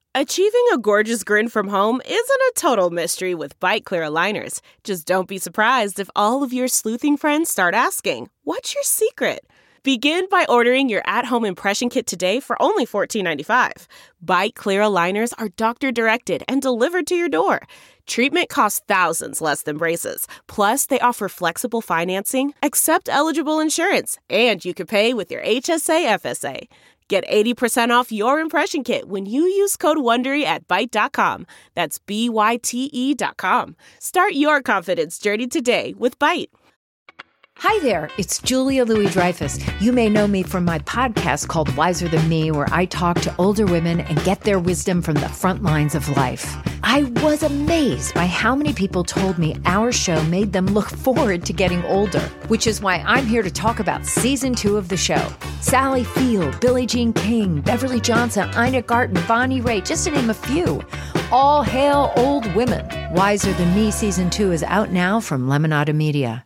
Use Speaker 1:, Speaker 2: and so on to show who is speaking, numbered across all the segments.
Speaker 1: Achieving a gorgeous grin from home isn't a total mystery with Byte Clear aligners. Just don't be surprised if all of your sleuthing friends start asking, "What's your secret?" Begin by ordering your at-home impression kit today for only $14.95. Byte Clear aligners are doctor-directed and delivered to your door. Treatment costs thousands less than braces. Plus, they offer flexible financing, accept eligible insurance, and you can pay with your HSA FSA. Get 80% off your impression kit when you use code WONDERY at Byte.com. That's BYTE.com. Start your confidence journey today with Byte.
Speaker 2: Hi there, it's Julia Louis-Dreyfus. You may know me from my podcast called Wiser Than Me, where I talk to older women and get their wisdom from the front lines of life. I was amazed by how many people told me our show made them look forward to getting older, which is why I'm here to talk about season 2 of the show. Sally Field, Billie Jean King, Beverly Johnson, Ina Garten, Bonnie Raitt, just to name a few. All hail old women. Wiser Than Me season 2 is out now from Lemonada Media.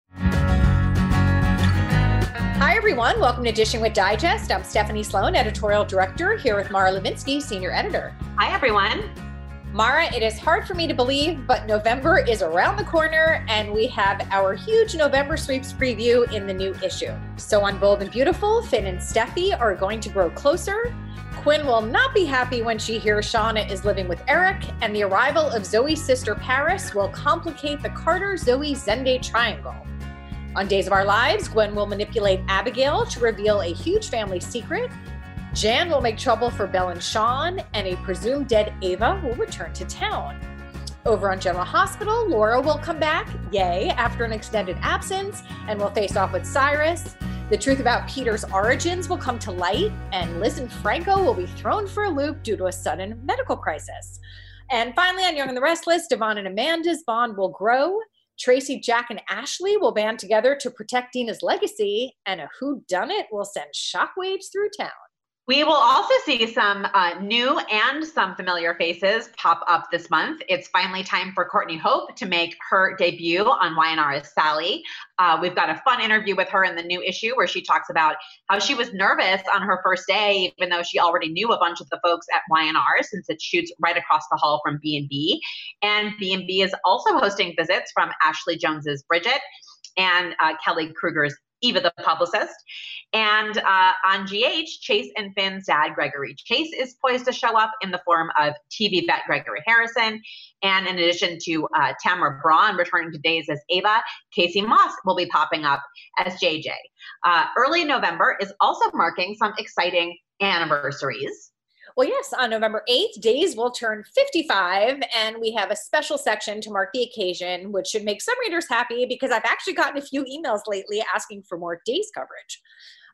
Speaker 3: Hi, everyone. Welcome to Dishing with Digest. I'm Stephanie Sloan, editorial director, here with Mara Levinsky, senior editor.
Speaker 4: Hi, everyone.
Speaker 3: Mara, it is hard for me to believe, but November is around the corner, and we have our huge November sweeps preview in the new issue. So on Bold and Beautiful, Finn and Steffi are going to grow closer. Quinn will not be happy when she hears Shauna is living with Eric, and the arrival of Zoe's sister Paris will complicate the Carter-Zoe-Zende triangle. On Days of Our Lives, Gwen will manipulate Abigail to reveal a huge family secret. Jan will make trouble for Belle and Sean, and a presumed dead Ava will return to town. Over on General Hospital, Laura will come back, yay, after an extended absence, and will face off with Cyrus. The truth about Peter's origins will come to light, and Liz and Franco will be thrown for a loop due to a sudden medical crisis. And finally, on Young and the Restless, Devon and Amanda's bond will grow. Tracy, Jack, and Ashley will band together to protect Dina's legacy, and a whodunit will send shockwaves through town.
Speaker 4: We will also see some new and some familiar faces pop up this month. It's finally time for Courtney Hope to make her debut on Y&R as Sally. We've got a fun interview with her in the new issue where she talks about how she was nervous on her first day, even though she already knew a bunch of the folks at Y&R since it shoots right across the hall from B&B. And B&B is also hosting visits from Ashley Jones's Bridget and Kelly Kruger's Eva the Publicist. And on GH, Chase and Finn's dad, Gregory Chase, is poised to show up in the form of TV vet Gregory Harrison. And in addition to Tamara Braun returning to Days as Ava, Casey Moss will be popping up as JJ. Early November is also marking some exciting anniversaries.
Speaker 3: Well, yes, on November 8th, Days will turn 55, and we have a special section to mark the occasion, which should make some readers happy because I've actually gotten a few emails lately asking for more Days coverage.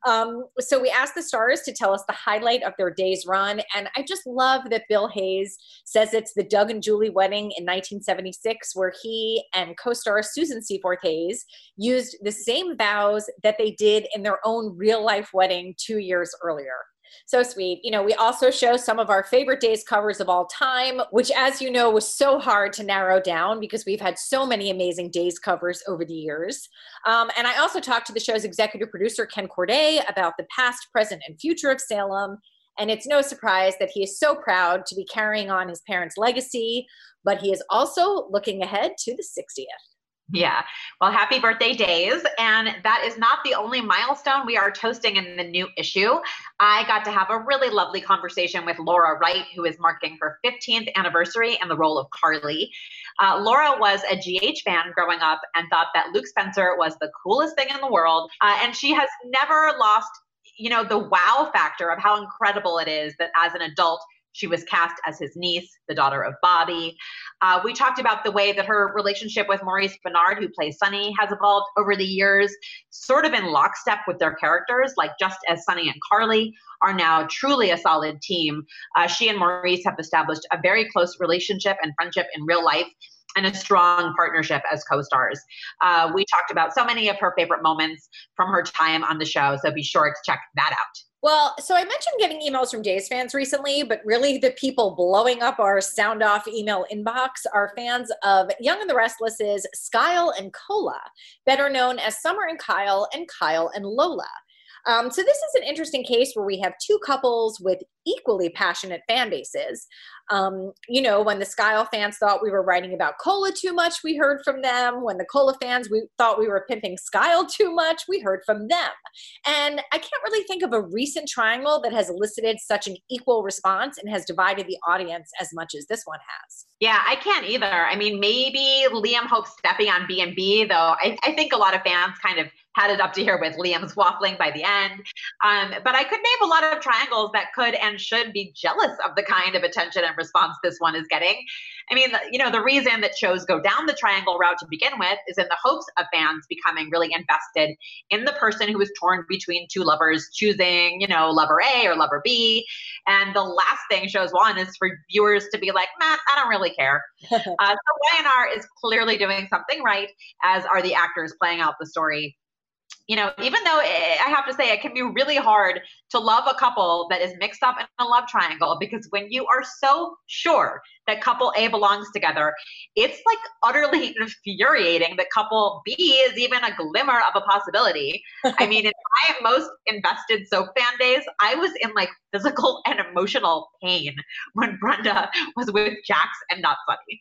Speaker 3: So we asked the stars to tell us the highlight of their Days run, and I just love that Bill Hayes says it's the Doug and Julie wedding in 1976, where he and co-star Susan Seaforth Hayes used the same vows that they did in their own real-life wedding 2 years earlier. So sweet. You know, we also show some of our favorite Days covers of all time, which, as you know, was so hard to narrow down because we've had so many amazing Days covers over the years. And I also talked to the show's executive producer, Ken Corday, about the past, present, and future of Salem. And it's no surprise that he is so proud to be carrying on his parents' legacy, but he is also looking ahead to the 60th.
Speaker 4: Yeah. Well, happy birthday, Days. And that is not the only milestone we are toasting in the new issue. I got to have a really lovely conversation with Laura Wright, who is marking her 15th anniversary in the role of Carly. Laura was a GH fan growing up and thought that Luke Spencer was the coolest thing in the world. And she has never lost, the wow factor of how incredible it is that as an adult, she was cast as his niece, the daughter of Bobby. We talked about the way that her relationship with Maurice Benard, who plays Sunny, has evolved over the years, sort of in lockstep with their characters, like just as Sunny and Carly are now truly a solid team. She and Maurice have established a very close relationship and friendship in real life and a strong partnership as co-stars. We talked about so many of her favorite moments from her time on the show, so be sure to check that out.
Speaker 3: Well, so I mentioned getting emails from Days fans recently, but really the people blowing up our sound off email inbox are fans of Young and the Restless's Skyle and Cola, better known as Summer and Kyle and Lola. So this is an interesting case where we have two couples with equally passionate fan bases. When the Skyle fans thought we were writing about Cola too much, we heard from them. When the Cola fans thought we were pimping Skyle too much, we heard from them. And I can't really think of a recent triangle that has elicited such an equal response and has divided the audience as much as this one has.
Speaker 4: Yeah, I can't either. I mean, maybe Liam Hope Steffi on B&B, though I think a lot of fans kind of had it up to here with Liam's waffling by the end. But I could name a lot of triangles that could and should be jealous of the kind of attention and response this one is getting. I mean, the reason that shows go down the triangle route to begin with is in the hopes of fans becoming really invested in the person who is torn between two lovers, choosing, lover A or lover B. And the last thing shows want is for viewers to be like, Matt, I don't really care. So Y&R is clearly doing something right, as are the actors playing out the story. Even though I have to say it can be really hard to love a couple that is mixed up in a love triangle, because when you are so sure that couple A belongs together, it's like utterly infuriating that couple B is even a glimmer of a possibility. I mean, in my most invested soap fan days, I was in like physical and emotional pain when Brenda was with Jax and Not Sunny.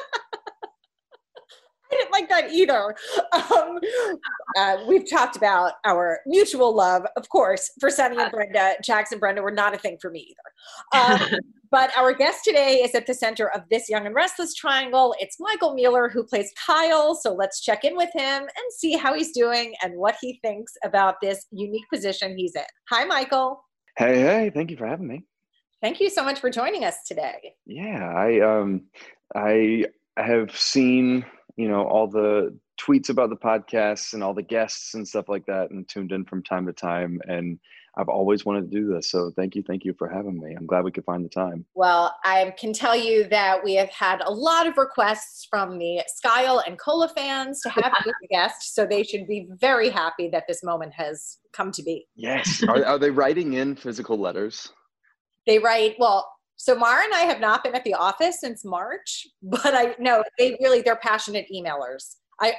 Speaker 3: I didn't like that either. We've talked about our mutual love, of course, for Sunny and Brenda. Jax and Brenda were not a thing for me either. But our guest today is at the center of this Young and Restless triangle. It's Michael Mueller, who plays Kyle. So let's check in with him and see how he's doing and what he thinks about this unique position he's in. Hi, Michael.
Speaker 5: Hey, thank you for having me.
Speaker 3: Thank you so much for joining us today.
Speaker 5: Yeah, I have seen all the tweets about the podcasts and all the guests and stuff like that, and tuned in from time to time. And I've always wanted to do this. So thank you for having me. I'm glad we could find the time.
Speaker 3: Well, I can tell you that we have had a lot of requests from the Skyle and Cola fans to have you as a guest. So they should be very happy that this moment has come to be.
Speaker 5: Yes. Are they writing in physical letters?
Speaker 3: They write, so Mara and I have not been at the office since March, but they're passionate emailers.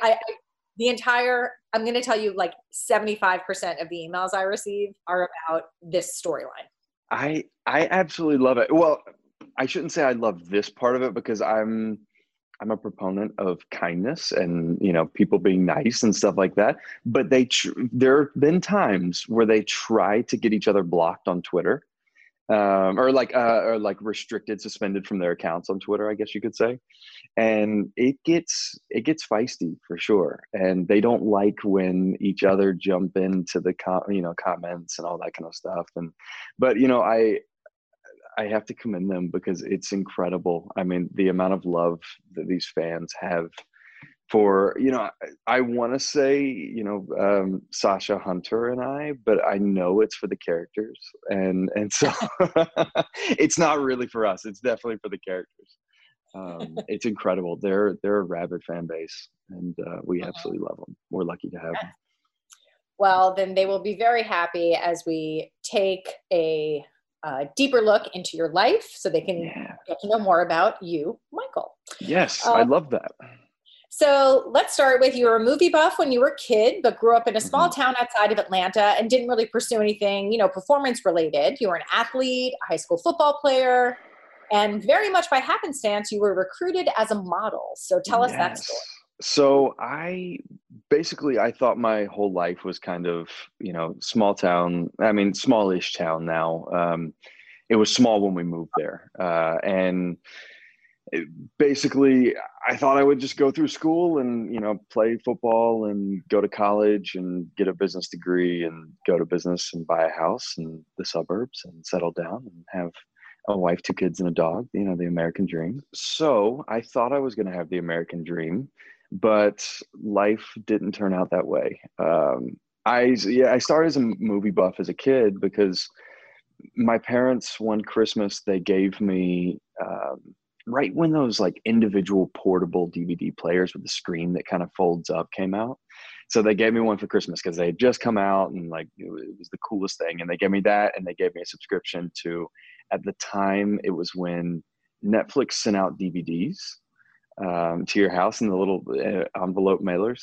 Speaker 3: I'm going to tell you like 75% of the emails I receive are about this storyline.
Speaker 5: I absolutely love it. Well, I shouldn't say I love this part of it, because I'm a proponent of kindness and, people being nice and stuff like that. But there have been times where they try to get each other blocked on Twitter. Or restricted, suspended from their accounts on Twitter, I guess you could say. And it gets feisty for sure. And they don't like when each other jump into the comments and all that kind of stuff. But I have to commend them, because it's incredible. I mean, the amount of love that these fans have for, I want to say, Sasha Hunter and I, but I know it's for the characters. And so it's not really for us. It's definitely for the characters. It's incredible. They're a rabid fan base, and we absolutely love them. We're lucky to have them.
Speaker 3: Well, then they will be very happy as we take a deeper look into your life, so they can get to know more about you, Michael.
Speaker 5: Yes, I love that.
Speaker 3: So let's start with, you were a movie buff when you were a kid, but grew up in a small town outside of Atlanta and didn't really pursue anything, performance related. You were an athlete, a high school football player, and very much by happenstance, you were recruited as a model. So tell us that story.
Speaker 5: So I thought my whole life was kind of, small town. I mean, smallish town now. It was small when we moved there. Basically, I thought I would just go through school and, play football and go to college and get a business degree and go to business and buy a house in the suburbs and settle down and have a wife, 2 kids, and a dog, the American dream. So I thought I was going to have the American dream, but life didn't turn out that way. I started as a movie buff as a kid because my parents, one Christmas, they gave me, right when those like individual portable DVD players with the screen that kind of folds up came out. So they gave me one for Christmas because they had just come out and like it was the coolest thing. And they gave me that, and they gave me a subscription to, at the time, it was when Netflix sent out DVDs to your house in the little envelope mailers.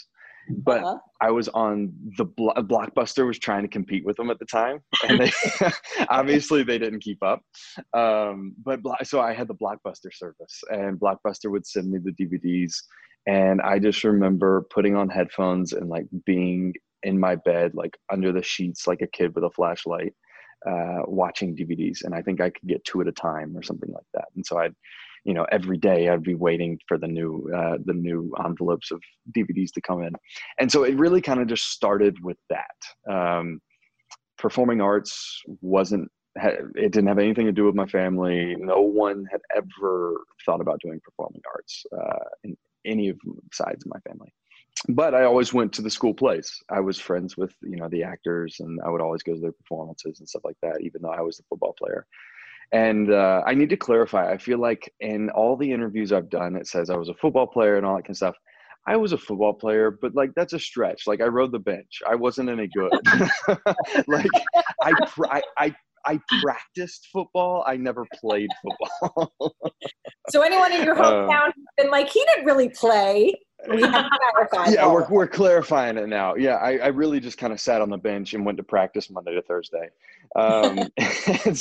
Speaker 5: but I was on the Blockbuster was trying to compete with them at the time, and they obviously they didn't keep up. So I had the Blockbuster service, and Blockbuster would send me the DVDs, and I just remember putting on headphones and like being in my bed, like under the sheets, like a kid with a flashlight, watching DVDs. And I think I could get 2 at a time or something like that. And so every day I'd be waiting for the new envelopes of DVDs to come in. And so it really kind of just started with that. Performing arts it didn't have anything to do with my family. No one had ever thought about doing performing arts in any of the sides of my family. But I always went to the school plays. I was friends with, the actors, and I would always go to their performances and stuff like that, even though I was a football player. And I need to clarify, I feel like in all the interviews I've done, it says I was a football player and all that kind of stuff. I was a football player, but like, that's a stretch. Like, I rode the bench. I wasn't any good. Like, I practiced football. I never played football.
Speaker 3: So anyone in your hometown has been like, he didn't really play. We have to clarify.
Speaker 5: Yeah, we're clarifying it now. Yeah, I really just kind of sat on the bench and went to practice Monday to Thursday. And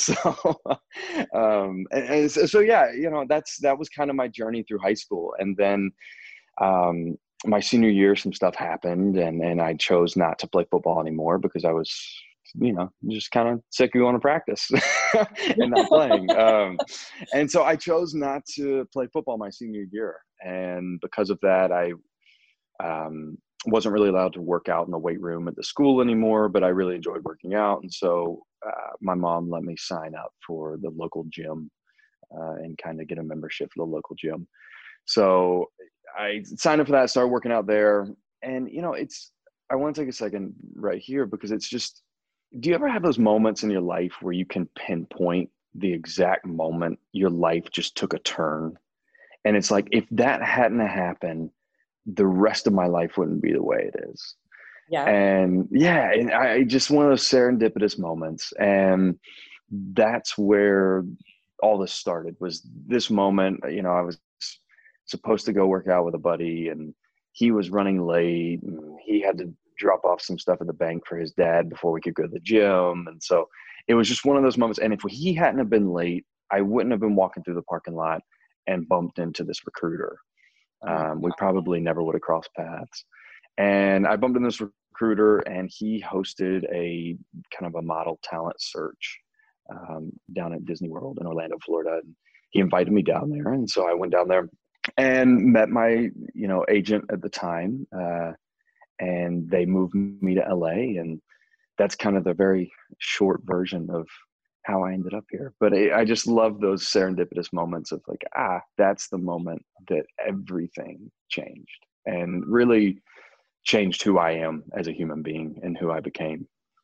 Speaker 5: so yeah, that was kind of my journey through high school. And then my senior year, some stuff happened, and I chose not to play football anymore because I was, just kind of sick of going to practice and not playing. And so I chose not to play football my senior year. And because of that, I wasn't really allowed to work out in the weight room at the school anymore, but I really enjoyed working out. And so my mom let me sign up for the local gym and kind of get a membership for the local gym. So I signed up for that, started working out there. And, I want to take a second right here because it's just, do you ever have those moments in your life where you can pinpoint the exact moment your life just took a turn? And it's like, if that hadn't happened, the rest of my life wouldn't be the way it is.
Speaker 3: Yeah.
Speaker 5: And I just one of those serendipitous moments. And that's where all this started, was this moment. I was supposed to go work out with a buddy, and he was running late, and he had to drop off some stuff at the bank for his dad before we could go to the gym. And so it was just one of those moments. And if he hadn't have been late, I wouldn't have been walking through the parking lot and bumped into this recruiter. We probably never would have crossed paths. And I bumped into this recruiter, and he hosted a kind of a model talent search down at Disney World in Orlando, Florida. And he invited me down there. And so I went down there and met my, agent at the time. And they moved me to LA. And that's kind of the very short version of how I ended up here. But I just love those serendipitous moments of like, that's the moment that everything changed and really changed who I am as a human being and who I became.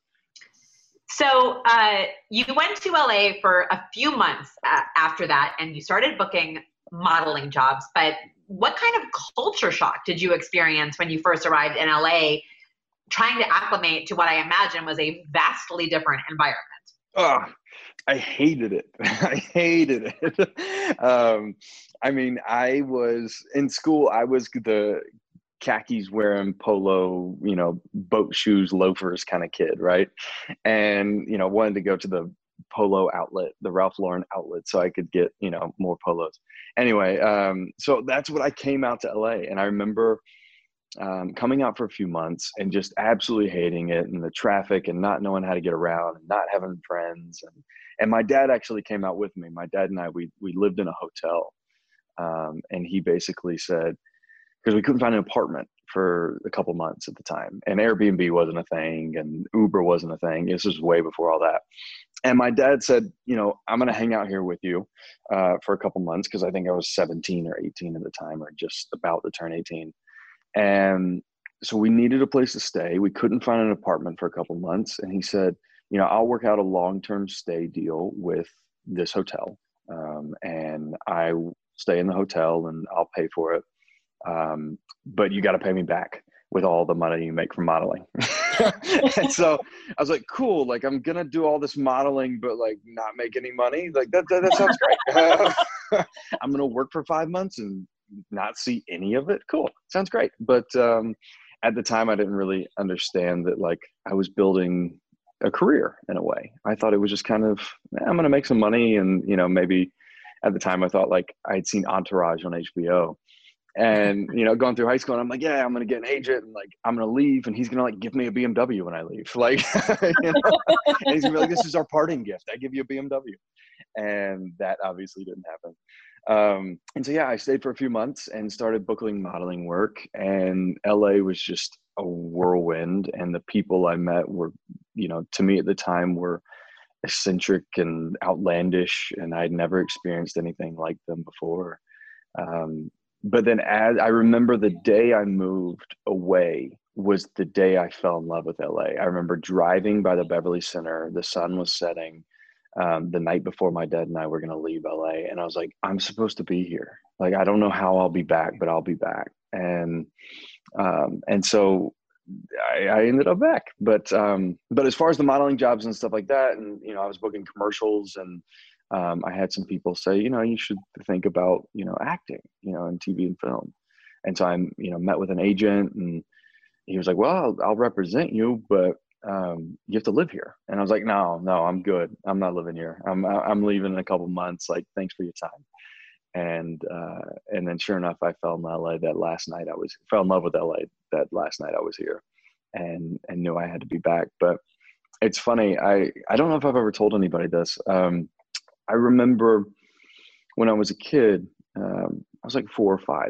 Speaker 4: So you went to LA for a few months after that, and you started booking modeling jobs. But what kind of culture shock did you experience when you first arrived in LA, trying to acclimate to what I imagine was a vastly different environment?
Speaker 5: Oh, I hated it. I hated it. I was in school. I was the khakis wearing polo, boat shoes, loafers kind of kid, right? And, wanted to go to the polo outlet, the Ralph Lauren outlet, so I could get, more polos. Anyway, so that's what I came out to LA. And I remember coming out for a few months and just absolutely hating it, and the traffic, and not knowing how to get around, and not having friends. And my dad actually came out with me. My dad and I, we lived in a hotel. And he basically said, because we couldn't find an apartment for a couple months at the time, and Airbnb wasn't a thing, and Uber wasn't a thing. This was way before all that. And my dad said, I'm going to hang out here with you for a couple months, because I think I was 17 or 18 at the time, or just about to turn 18. And so we needed a place to stay. We couldn't find an apartment for a couple months. And he said, I'll work out a long-term stay deal with this hotel. And I stay in the hotel and I'll pay for it. But you got to pay me back with all the money you make from modeling. And so I was like, cool. Like, I'm going to do all this modeling, but like not make any money. Like that sounds great. I'm going to work for 5 months and not see any of it. Cool. Sounds great. But, at the time, I didn't really understand that like I was building a career in a way. I thought it was just kind of, I'm going to make some money. And, you know, maybe at the time I thought like I'd seen Entourage on HBO. And, you know, going through high school, and I'm like, yeah, I'm going to get an agent and like, I'm going to leave and he's going to like give me a BMW when I leave. Like, you know, and he's going to be like, this is our parting gift. I give you a BMW. And that obviously didn't happen. And so, yeah, I stayed for a few months and started booking modeling work, and LA was just a whirlwind. And the people I met were, you know, to me at the time were eccentric and outlandish, and I'd never experienced anything like them before. But then as I remember the day I moved away was the day I fell in love with LA. I remember driving by the Beverly Center. The sun was setting the night before my dad and I were going to leave LA. And I was like, I'm supposed to be here. Like, I don't know how I'll be back, but I'll be back. And so I ended up back. But as far as the modeling jobs and stuff like that, and, you know, I was booking commercials, and I had some people say, you know, you should think about, you know, acting, you know, in TV and film. And so I, you know, met with an agent, and he was like, well, I'll represent you, but you have to live here. And I was like, no, I'm good. I'm not living here. I'm leaving in a couple months. Like, thanks for your time. And then sure enough, I fell in LA that last night. Fell in love with LA that last night I was here, and knew I had to be back. But it's funny. I don't know if I've ever told anybody this. I remember when I was a kid, I was like 4 or 5,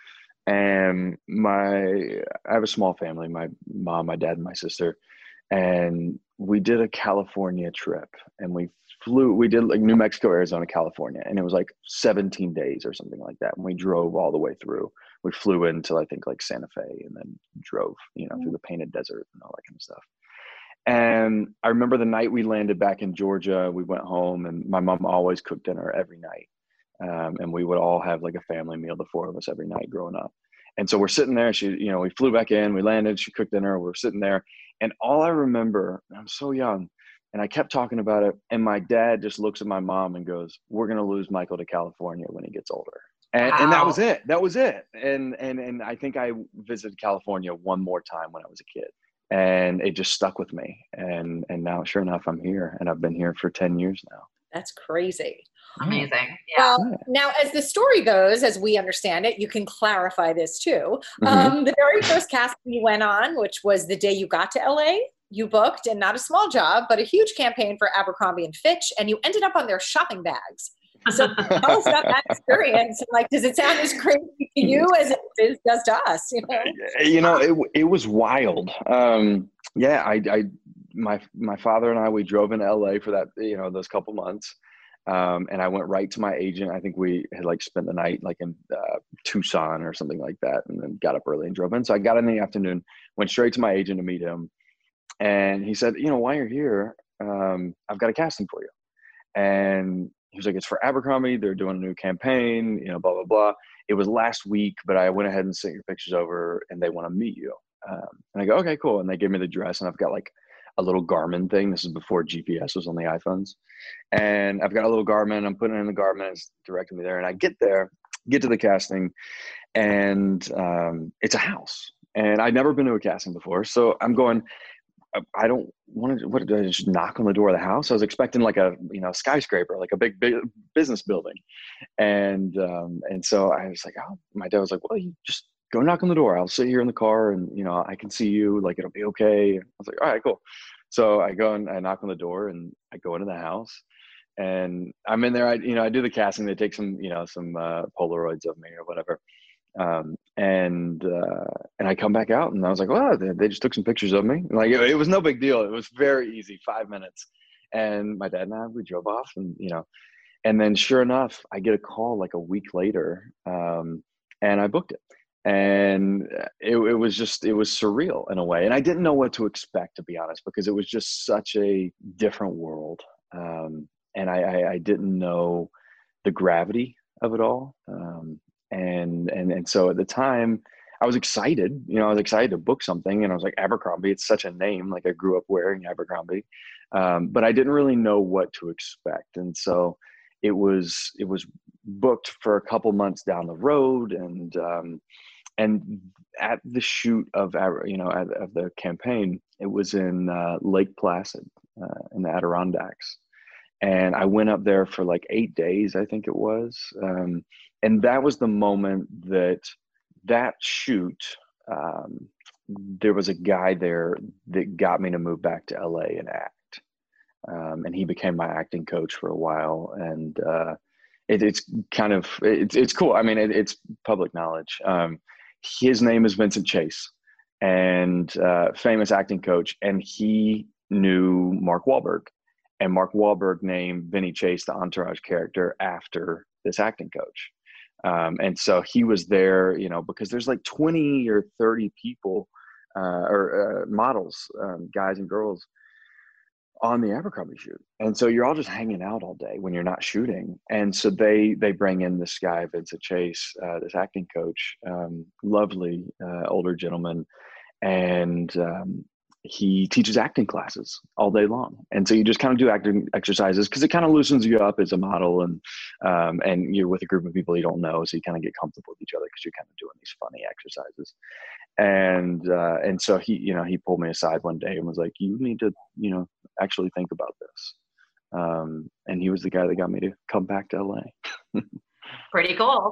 Speaker 5: and I have a small family, my mom, my dad, and my sister. And we did a California trip, and we did like New Mexico, Arizona, California. And it was like 17 days or something like that. And we drove all the way through. We flew into, I think, like Santa Fe, and then drove, you know, through the Painted Desert and all that kind of stuff. And I remember the night we landed back in Georgia, we went home, and my mom always cooked dinner every night. And we would all have like a family meal, the 4 of us, every night growing up. And so we're sitting there, we flew back in, we landed, she cooked dinner, we're sitting there. And all I remember, I'm so young, and I kept talking about it. And my dad just looks at my mom and goes, we're going to lose Michael to California when he gets older. And that was it. That was it. And I think I visited California one more time when I was a kid, and it just stuck with me. And now, sure enough, I'm here, and I've been here for 10 years now.
Speaker 3: That's crazy.
Speaker 4: Amazing. Yeah.
Speaker 3: Well, now, as the story goes, as we understand it, you can clarify this too. The very first casting you went on, which was the day you got to LA, you booked, and not a small job, but a huge campaign for Abercrombie and Fitch, and you ended up on their shopping bags. So tell us about that experience. Like, does it sound as crazy to you as it does to us?
Speaker 5: You know, it was wild. My father and I, we drove into LA for that, you know, those couple months. And I went right to my agent. I think we had like spent the night like in Tucson or something like that, and then got up early and drove in. So I got in the afternoon, went straight to my agent to meet him. And he said, you know, while you're here, I've got a casting for you. And he was like, it's for Abercrombie. They're doing a new campaign, you know, blah, blah, blah. It was last week, but I went ahead and sent your pictures over, and they want to meet you. And I go, okay, cool. And they gave me the dress, and I've got like a little Garmin thing. This is before GPS was on the iPhones. And I've got a little Garmin. I'm putting it in the Garmin. It's directing me there. And I get to the casting, and it's a house. And I'd never been to a casting before. So I'm going, I don't want to, what did I just knock on the door of the house? I was expecting like a, you know, skyscraper, like a big business building. And so I was like, oh, my dad was like, well, you just go knock on the door. I'll sit here in the car, and, you know, I can see you, like, it'll be okay. I was like, all right, cool. So I go and I knock on the door, and I go into the house, and I'm in there. I do the casting. They take some Polaroids of me or whatever. And I come back out, and I was like, well, they just took some pictures of me. Like, it was no big deal. It was very easy, 5 minutes. And my dad and I, we drove off, and, you know, and then sure enough, I get a call like a week later, and I booked it. And it was surreal in a way. And I didn't know what to expect, to be honest, because it was just such a different world. And I didn't know the gravity of it all. And so at the time I was excited, you know, I was excited to book something, and I was like, Abercrombie, it's such a name. Like, I grew up wearing Abercrombie. But I didn't really know what to expect. And so it was booked for a couple months down the road. And at the shoot of of the campaign. It was in Lake Placid in the Adirondacks, and I went up there for like 8 days, I think it was, and that was the moment that shoot. There was a guy there that got me to move back to LA and act, and he became my acting coach for a while, and it's cool. I mean, it's public knowledge. His name is Vincent Chase, and famous acting coach, and he knew Mark Wahlberg, and Mark Wahlberg named Vinny Chase, the Entourage character, after this acting coach. And so he was there, because there's like 20 or 30 people or models, guys and girls, on the Abercrombie shoot. And so you're all just hanging out all day when you're not shooting. And so they bring in this guy, Vincent Chase, this acting coach, lovely older gentleman. And he teaches acting classes all day long. And so you just kind of do acting exercises because it kind of loosens you up as a model, and you're with a group of people you don't know. So you kind of get comfortable with each other because you're kind of doing these funny exercises. And so he pulled me aside one day and was like, you need to, actually think about this. And he was the guy that got me to come back to LA.
Speaker 4: Pretty cool.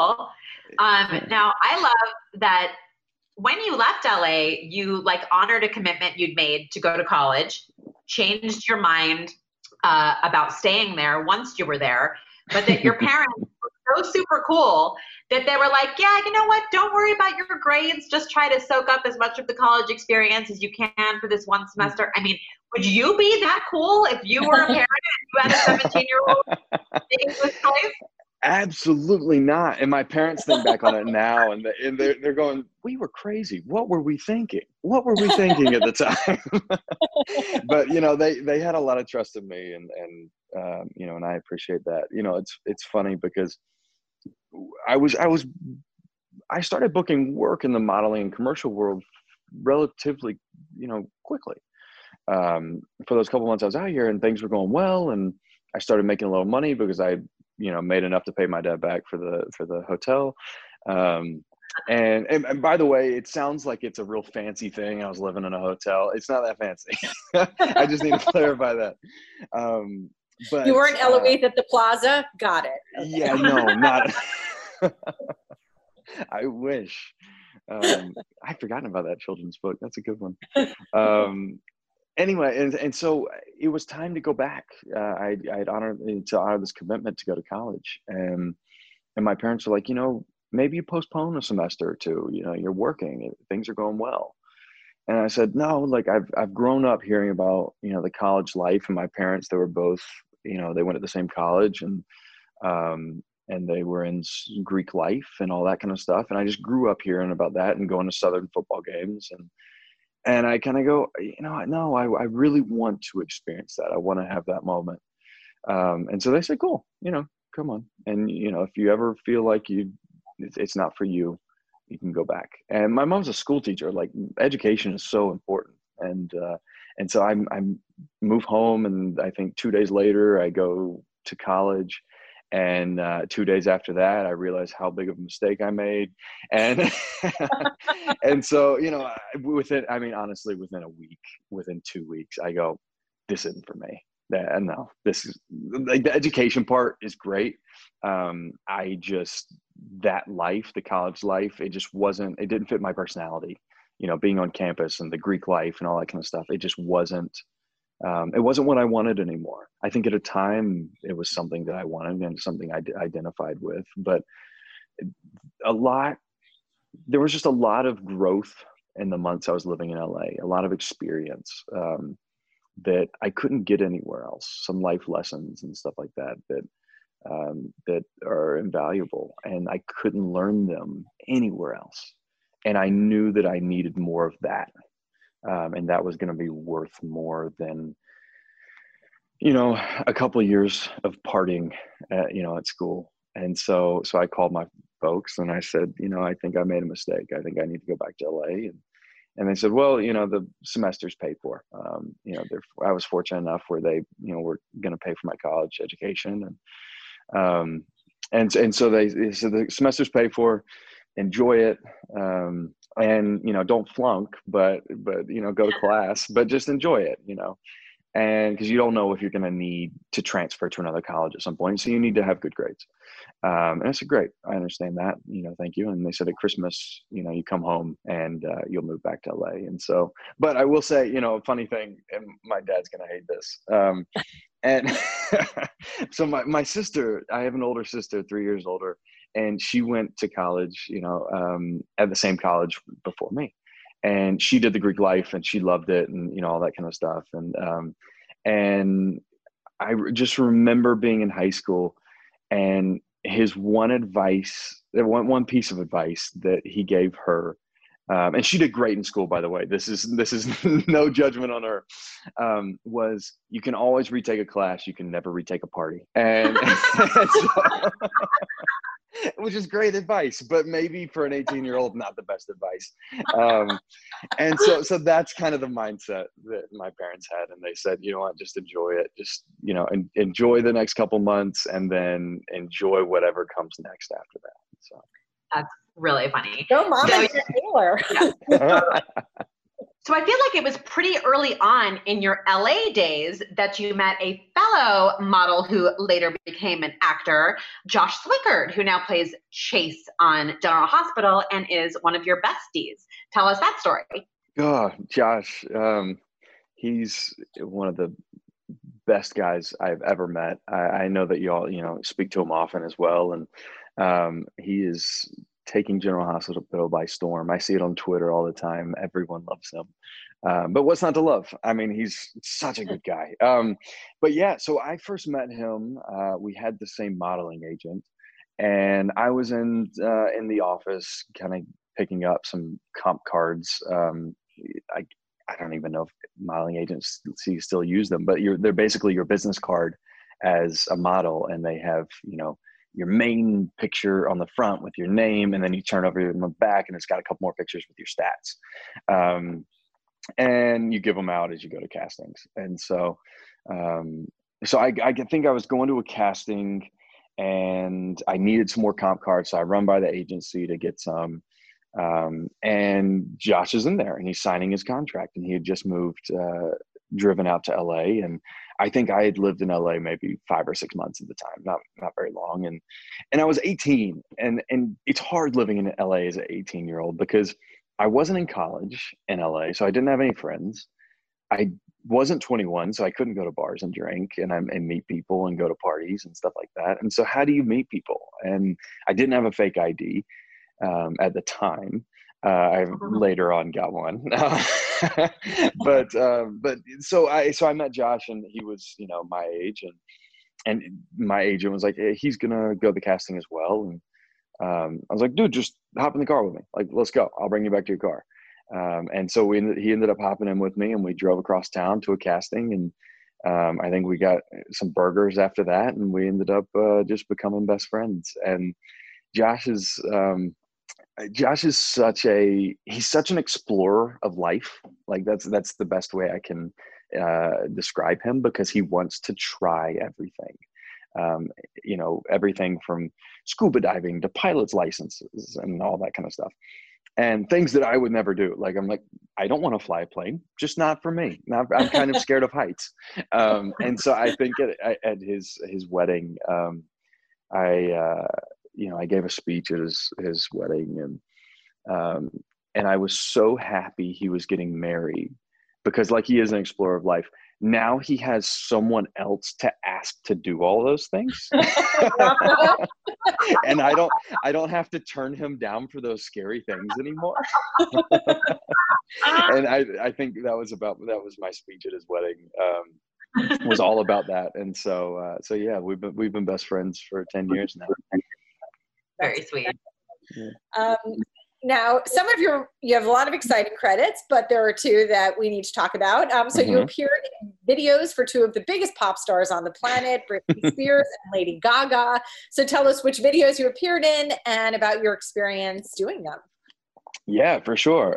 Speaker 4: Now I love that when you left LA, you honored a commitment you'd made to go to college, changed your mind about staying there once you were there, but that your parents were so super cool that they were like, yeah, you know what? Don't worry about your grades. Just try to soak up as much of the college experience as you can for this one semester. I mean, would you be that cool if you were a parent and you had a 17-year-old making this choice?
Speaker 5: Absolutely not. And my parents think back on it now, and they're going, we were crazy. What were we thinking? What were we thinking at the time? But they had a lot of trust in me, and and I appreciate that. It's funny because I started booking work in the modeling and commercial world relatively quickly. For those couple months I was out here, and things were going well, and I started making a little money because I made enough to pay my dad back for the hotel. And by the way, it sounds like it's a real fancy thing. I was living in a hotel. It's not that fancy. I just need to clarify that. But
Speaker 3: you weren't Eloise at the Plaza? Got it. Okay.
Speaker 5: Yeah, no, not. I wish. I'd forgotten about that children's book. That's a good one. Anyway, and so it was time to go back. I'd honor this commitment to go to college, and my parents were like, maybe you postpone a semester or two. You're working, things are going well. And I said, no, I've grown up hearing about the college life, and my parents, they were both they went to the same college, and they were in Greek life and all that kind of stuff. And I just grew up hearing about that and going to Southern football games, and I kind of go, no, I really want to experience that. I want to have that moment. And so they said, cool, come on. And, if you ever feel like it's not for you, you can go back. And my mom's a school teacher. Education is so important. And so I move home, and I think 2 days later I go to college. And 2 days after that, I realized how big of a mistake I made. And and so, honestly, within a week, within 2 weeks, I go, this isn't for me. No, this is the education part is great. That life, the college life, it didn't fit my personality, being on campus and the Greek life and all that kind of stuff. It just wasn't. It wasn't what I wanted anymore. I think at a time it was something that I wanted and something I identified with, but there was just a lot of growth in the months I was living in LA, a lot of experience that I couldn't get anywhere else, some life lessons and stuff like that are invaluable, and I couldn't learn them anywhere else. And I knew that I needed more of that. And that was going to be worth more than, a couple of years of partying, at school. And so I called my folks and I said, I think I made a mistake. I think I need to go back to LA. And they said, well, the semester's paid for. I was fortunate enough where they, were going to pay for my college education. And so they said the semester's paid for, enjoy it. And don't flunk, but go to class, but just enjoy it, and because you don't know if you're going to need to transfer to another college at some point, so you need to have good grades. And I said, great, I understand that, thank you. And they said at Christmas, you come home and you'll move back to LA. And so, but I will say, a funny thing, and my dad's going to hate this. And so my sister, I have an older sister, 3 years older, and she went to college, at the same college before me. And she did the Greek life and she loved it, and, all that kind of stuff. And I just remember being in high school, and his one piece of advice that he gave her, and she did great in school, by the way, this is no judgment on her, was you can always retake a class, you can never retake a party. And so, which is great advice, but maybe for an 18-year-old, not the best advice. And so that's kind of the mindset that my parents had. And they said, you know what, just enjoy it. Just, enjoy the next couple months, and then enjoy whatever comes next after that. So
Speaker 4: that's really funny.
Speaker 3: Go Mama Taylor.
Speaker 4: Yeah. So I feel like it was pretty early on in your LA days that you met a fellow model who later became an actor, Josh Swickard, who now plays Chase on General Hospital and is one of your besties. Tell us that story.
Speaker 5: Oh, Josh, he's one of the best guys I've ever met. I know that you all, speak to him often as well. And he is taking General Hospital by storm. I see it on Twitter all the time. Everyone loves him. But what's not to love? I mean, he's such a good guy. But yeah, so I first met him. We had the same modeling agent, and I was in the office kind of picking up some comp cards. I don't even know if modeling agents still use them, but they're basically your business card as a model, and they have, your main picture on the front with your name, and then you turn over in the back and it's got a couple more pictures with your stats. And you give them out as you go to castings. And so, I think I was going to a casting and I needed some more comp cards. So I run by the agency to get some, and Josh is in there and he's signing his contract, and he had just moved, driven out to LA. And I think I had lived in LA maybe 5 or 6 months at the time, not very long. And I was 18, and it's hard living in LA as an 18-year-old because I wasn't in college in LA, so I didn't have any friends. I wasn't 21, so I couldn't go to bars and drink and meet people and go to parties and stuff like that. And so how do you meet people? And I didn't have a fake ID at the time. I later on got one. but so I met Josh, and he was, my age, and my agent was like, hey, he's gonna go the casting as well. And I was like, dude, just hop in the car with me. Like, let's go. I'll bring you back to your car. And so he ended up hopping in with me, and we drove across town to a casting. And I think we got some burgers after that, and we ended up just becoming best friends. And Josh is such an explorer of life. Like that's the best way I can describe him, because he wants to try everything. Everything from scuba diving to pilot's licenses and all that kind of stuff, and things that I would never do. Like, I'm like, I don't want to fly a plane, just not for me. I'm kind of scared of heights. And so I think at his wedding, I gave a speech at his wedding, and I was so happy he was getting married, because like, he is an explorer of life. Now he has someone else to ask to do all those things. And I don't have to turn him down for those scary things anymore. And I think that was my speech at his wedding, was all about that. And so yeah, we've been best friends for 10 years now.
Speaker 4: Very sweet.
Speaker 5: Yeah.
Speaker 3: Now, you have a lot of exciting credits, but there are two that we need to talk about. So you appeared in videos for two of the biggest pop stars on the planet, Britney Spears and Lady Gaga. So tell us which videos you appeared in and about your experience doing them.
Speaker 5: Yeah, for sure.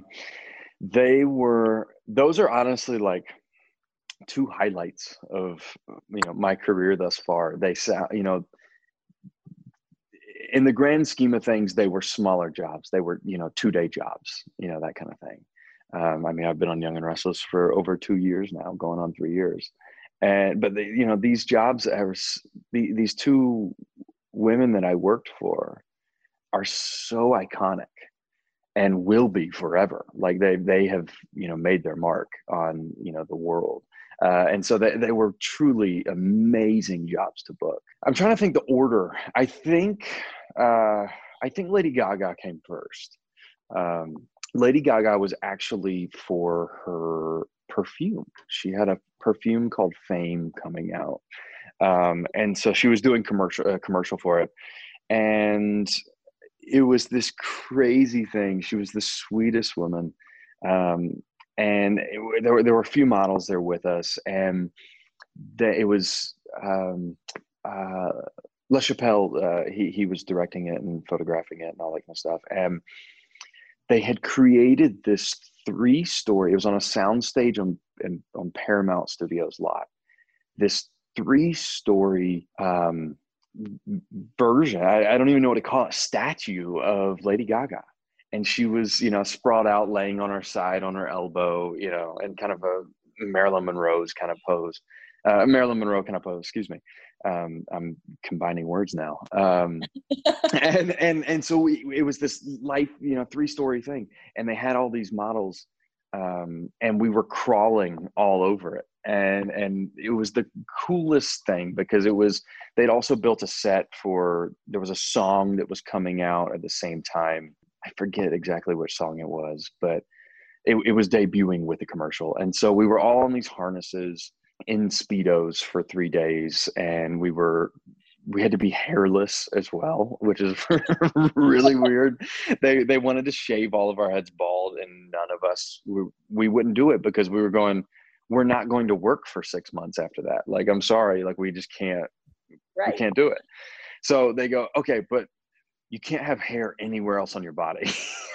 Speaker 5: Those are honestly like two highlights of, my career thus far. They sound, in the grand scheme of things, they were smaller jobs. They were, 2-day jobs, that kind of thing. I mean, I've been on Young and Restless for over 2 years now, going on 3 years. But these jobs these two women that I worked for are so iconic and will be forever. Like they have, made their mark on, the world. And so they were truly amazing jobs to book. I'm trying to think the order. I think Lady Gaga came first. Lady Gaga was actually for her perfume. She had a perfume called Fame coming out. And so she was doing a commercial for it. And it was this crazy thing. She was the sweetest woman. And there were a few models there with us, and it was LaChapelle. He was directing it and photographing it and all that kind of stuff. And they had created this 3-story. It was on a soundstage on Paramount Studios lot. This 3-story version. I don't even know what to call it. Statue of Lady Gaga. And she was, sprawled out, laying on her side, on her elbow, and kind of a Marilyn Monroe kind of pose. Excuse me. I'm combining words now. And so it was this 3-story thing. And they had all these models, and we were crawling all over it. And it was the coolest thing because they'd also built a set there was a song that was coming out at the same time. I forget exactly which song it was, but it was debuting with the commercial. And so we were all in these harnesses in Speedos for 3 days. And we had to be hairless as well, which is really weird. They wanted to shave all of our heads bald, and none of us, we wouldn't do it because we're not going to work for 6 months after that. Like, I'm sorry, like we just can't, we can't do it. So they go, okay, but you can't have hair anywhere else on your body.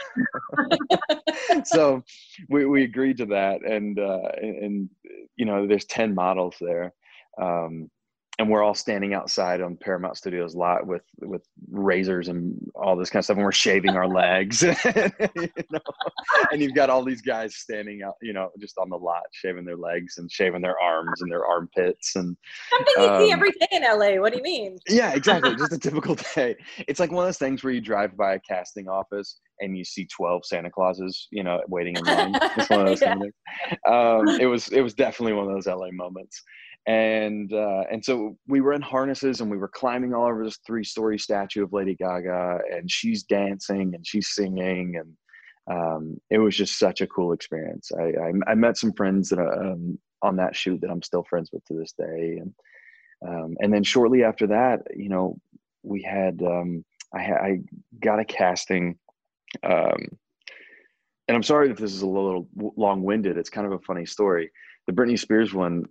Speaker 5: So we agreed to that. And there's 10 models there. And we're all standing outside on Paramount Studios lot with razors and all this kind of stuff. And we're shaving our legs, and you've got all these guys standing out, just on the lot, shaving their legs and shaving their arms and their armpits. And
Speaker 3: something you see every day in LA. What do you mean? Yeah,
Speaker 5: exactly. Just a typical day. It's like one of those things where you drive by a casting office and you see 12 Santa Clauses, waiting in line. It's one of those kind of things. It was definitely one of those LA moments. And so we were in harnesses and we were climbing all over this 3-story statue of Lady Gaga, and she's dancing and she's singing, and it was just such a cool experience. I met some friends that on that shoot that I'm still friends with to this day, and then shortly after that, we had I got a casting, and I'm sorry if this is a little long-winded. It's kind of a funny story. The Britney Spears one.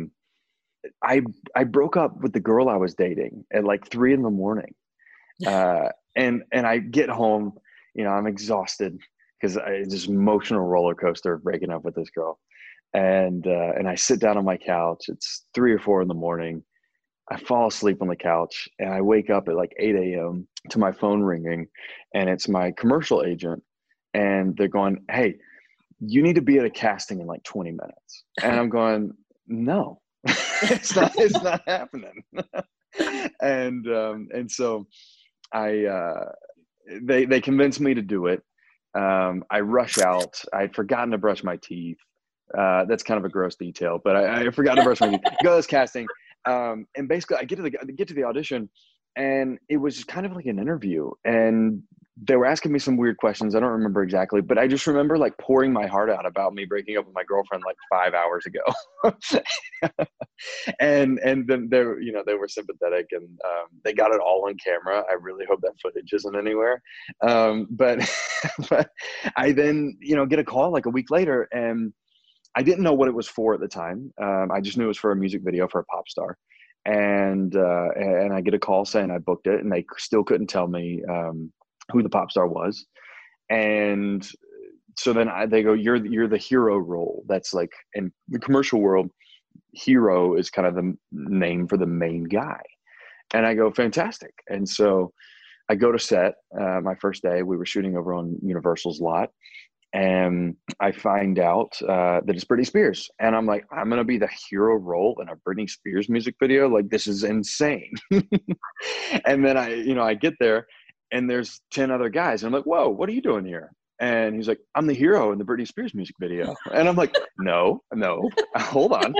Speaker 5: I broke up with the girl I was dating at like 3 a.m. And I get home, I'm exhausted because it's this emotional roller coaster of breaking up with this girl. And I sit down on my couch. It's 3 or 4 a.m. I fall asleep on the couch, and I wake up at like 8 a.m. to my phone ringing, and it's my commercial agent. And they're going, "Hey, you need to be at a casting in like 20 minutes. And I'm going, no. it's not happening. And so they convinced me to do it. I rush out. I'd forgotten to brush my teeth. That's kind of a gross detail, but I forgot to brush my teeth. Go to this casting. And basically I get to the audition, and it was kind of like an interview, and they were asking me some weird questions. I don't remember exactly, but I just remember like pouring my heart out about me breaking up with my girlfriend like 5 hours ago. and then they were sympathetic, and they got it all on camera. I really hope that footage isn't anywhere. But I then, get a call like a week later, and I didn't know what it was for at the time. I just knew it was for a music video for a pop star. And I get a call saying I booked it, and they still couldn't tell me who the pop star was. And so then they go, you're the hero role. That's like, in the commercial world, hero is kind of the name for the main guy. And I go, fantastic. And so I go to set, my first day, we were shooting over on Universal's lot. And I find out that it's Britney Spears. And I'm like, I'm going to be the hero role in a Britney Spears music video. Like, this is insane. And then I get there and there's 10 other guys. And I'm like, whoa, what are you doing here? And he's like, I'm the hero in the Britney Spears music video. And I'm like, no, hold on.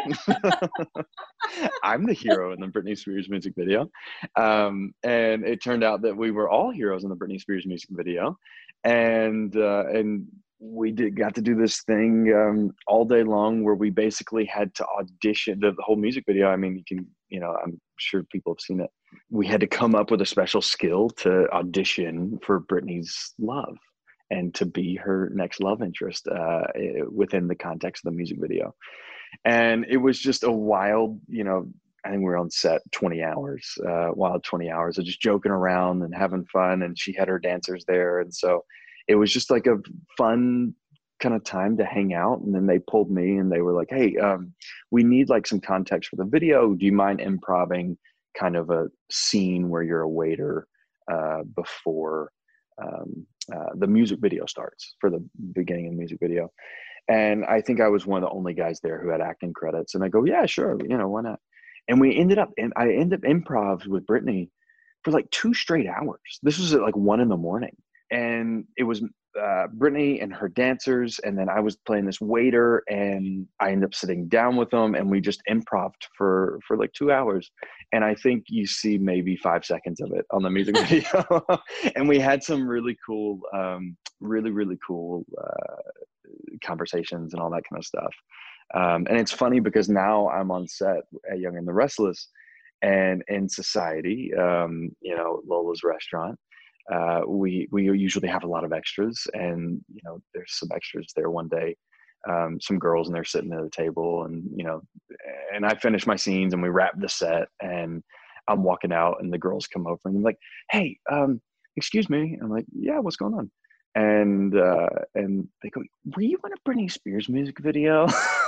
Speaker 5: I'm the hero in the Britney Spears music video. And it turned out that we were all heroes in the Britney Spears music video. And we got to do this thing all day long where we basically had to audition the whole music video. I mean, I'm sure people have seen it. We had to come up with a special skill to audition for Britney's love and to be her next love interest within the context of the music video. And it was just a wild, I think we were on set 20 hours, wild 20 hours of just joking around and having fun. And she had her dancers there. And so it was just like a fun kind of time to hang out. And then they pulled me and they were like, hey, we need like some context for the video. Do you mind improvising kind of a scene where you're a waiter before the music video starts, for the beginning of the music video? And I think I was one of the only guys there who had acting credits. And I go, yeah, sure. Why not? And I ended up improv with Britney for like 2 straight hours. This was at like 1 a.m. And it was Britney and her dancers. And then I was playing this waiter and I ended up sitting down with them and we just improv'd for like 2 hours. And I think you see maybe 5 seconds of it on the music video. And we had some really cool, really cool conversations and all that kind of stuff. And it's funny because now I'm on set at Young and the Restless and in Society, Lola's restaurant. We usually have a lot of extras, and there's some extras there one day, some girls, and they're sitting at the table, and and I finish my scenes and we wrap the set, and I'm walking out and the girls come over and they're like, hey, excuse me. And I'm like, yeah, what's going on? And they go, were you in a Britney Spears music video?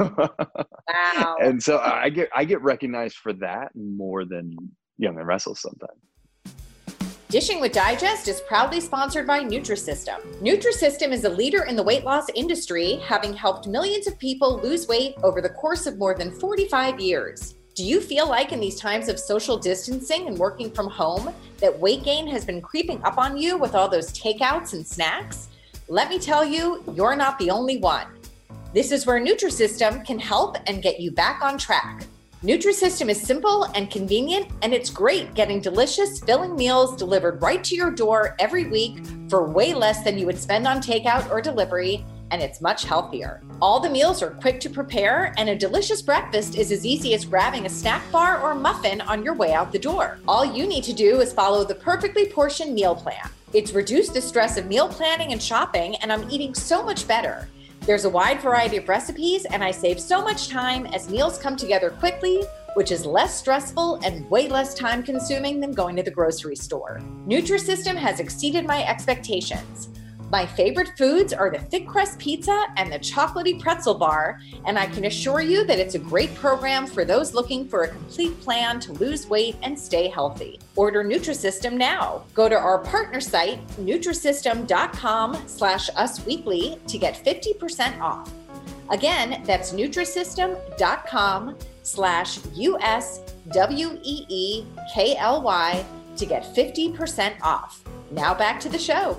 Speaker 3: Wow.
Speaker 5: And so I get recognized for that more than Young and Restless sometimes.
Speaker 3: Dishing with Digest is proudly sponsored by Nutrisystem. Nutrisystem is a leader in the weight loss industry, having helped millions of people lose weight over the course of more than 45 years. Do you feel like in these times of social distancing and working from home that weight gain has been creeping up on you with all those takeouts and snacks? Let me tell you, you're not the only one. This is where Nutrisystem can help and get you back on track. Nutrisystem is simple and convenient, and it's great getting delicious, filling meals delivered right to your door every week for way less than you would spend on takeout or delivery, and it's much healthier. All the meals are quick to prepare, and a delicious breakfast is as easy as grabbing a snack bar or muffin on your way out the door. All you need to do is follow the perfectly portioned meal plan. It's reduced the stress of meal planning and shopping, and I'm eating so much better. There's a wide variety of recipes, and I save so much time as meals come together quickly, which is less stressful and way less time consuming than going to the grocery store. Nutrisystem has exceeded my expectations. My favorite foods are the thick crust pizza and the chocolatey pretzel bar, and I can assure you that it's a great program for those looking for a complete plan to lose weight and stay healthy. Order Nutrisystem now. Go to our partner site, Nutrisystem.com/usweekly to get 50% off. Again, that's Nutrisystem.com/USWEEKLY to get 50% off. Now back to the show.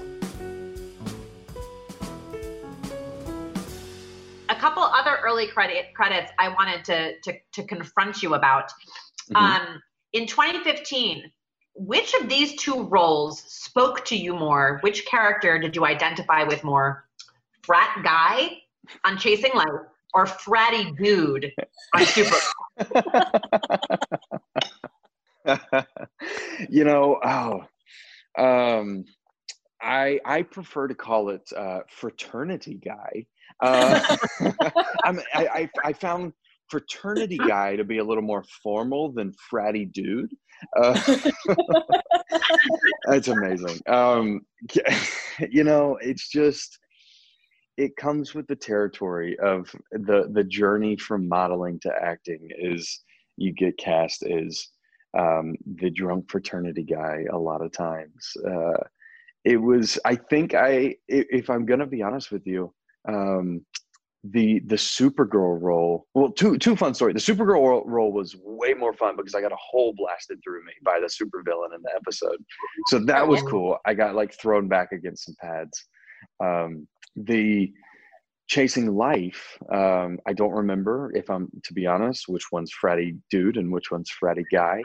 Speaker 4: A couple other early credits I wanted to confront you about. In 2015, which of these 2 roles spoke to you more? Which character did you identify with more? Frat guy on Chasing Life or fratty dude on Super?
Speaker 5: I prefer to call it fraternity guy. I found fraternity guy to be a little more formal than fratty dude. That's amazing. It's just, it comes with the territory of the journey from modeling to acting. Is you get cast as the drunk fraternity guy a lot of times. It was, I think if I'm going to be honest with you, the Supergirl role, well, two fun stories. The Supergirl role was way more fun because I got a hole blasted through me by the supervillain in the episode. So that was cool. I got like thrown back against some pads. The Chasing Life, I don't remember, if I'm to be honest, which one's Freddy dude and which one's Freddy guy.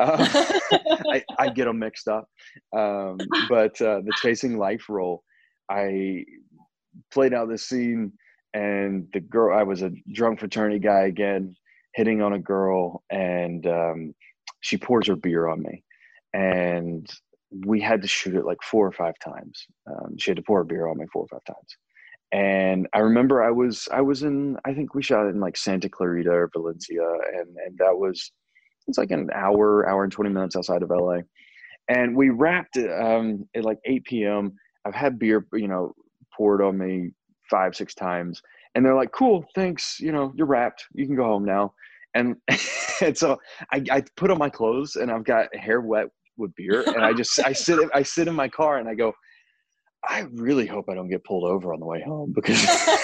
Speaker 5: I get them mixed up. But the Chasing Life role, I played out this scene, and the girl, I was a drunk fraternity guy again, hitting on a girl, and she pours her beer on me, and we had to shoot it like 4 or 5 times. She had to pour her beer on me 4 or 5 times. And I remember I was in, I think we shot in like Santa Clarita or Valencia, and it's like an hour and 20 minutes outside of LA. And we wrapped it at like 8 p.m. I've had beer, poured on me 5-6 times, and they're like, cool, thanks, you're wrapped, you can go home now. And and so I put on my clothes, and I've got hair wet with beer, and I sit in my car, and I go, I really hope I don't get pulled over on the way home, because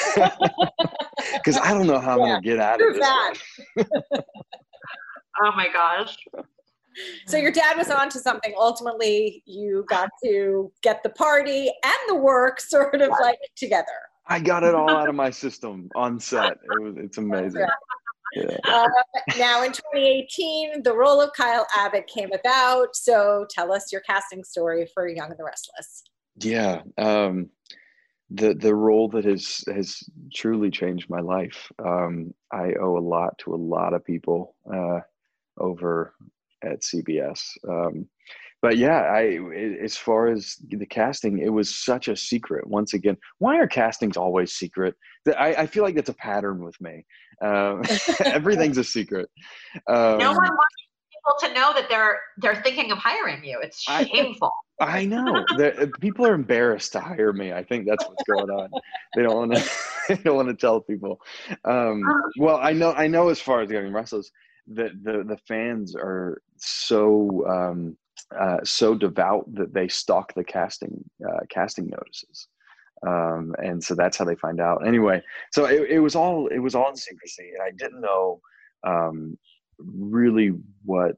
Speaker 5: I don't know how I'm going to get out of this.
Speaker 4: Oh my gosh.
Speaker 3: So your dad was onto something. Ultimately, you got to get the party and the work sort of like together.
Speaker 5: I got it all out of my system on set. It's amazing. Yeah.
Speaker 3: Now in 2018, the role of Kyle Abbott came about. So tell us your casting story for Young and the Restless.
Speaker 5: Yeah. The role that has truly changed my life. I owe a lot to a lot of people over at CBS. But yeah, as far as the casting, it was such a secret. Once again, why are castings always secret? I feel like that's a pattern with me. Everything's a secret.
Speaker 4: No one wants people to know that they're thinking of hiring you. It's shameful.
Speaker 5: I know. People are embarrassed to hire me. I think that's what's going on. They don't want to tell people. Well, I know as far as Young and Restless, that the fans are so devout that they stalk the casting notices, and so that's how they find out. Anyway, so it was all in secrecy, and I didn't know really what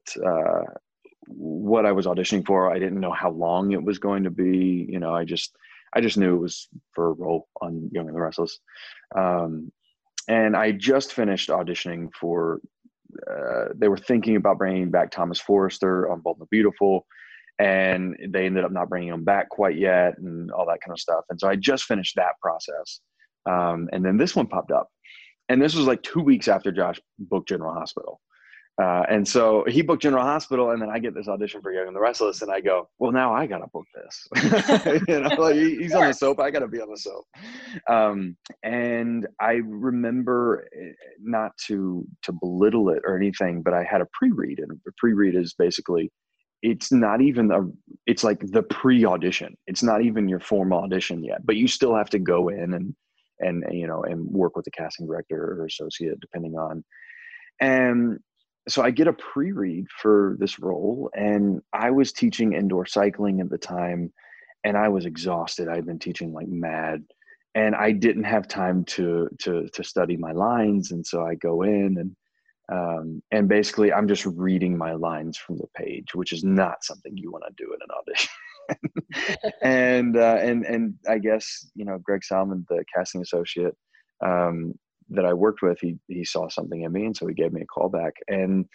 Speaker 5: I was auditioning for. I didn't know how long it was going to be. I just knew it was for a role on Young and the Restless, and I just finished auditioning for. They were thinking about bringing back Thomas Forrester on Bold and the Beautiful, and they ended up not bringing him back quite yet, and all that kind of stuff. And so I just finished that process, and then this one popped up, and this was like 2 weeks after Josh booked General Hospital. And so he booked General Hospital, and then I get this audition for Young and the Restless, and I go, well, now I got to book this. Like he's on the soap, I got to be on the soap. And I remember, not to belittle it or anything, but I had a pre-read, and a pre-read is basically, it's not even it's like the pre-audition. It's not even your formal audition yet, but you still have to go in and work with the casting director or associate, depending on. And so I get a pre-read for this role, and I was teaching indoor cycling at the time, and I was exhausted. I'd been teaching like mad, and I didn't have time to study my lines. And so I go in, and basically I'm just reading my lines from the page, which is not something you want to do in an audition. and I guess, Greg Salmon, the casting associate, that I worked with, he saw something in me, and so he gave me a call back. And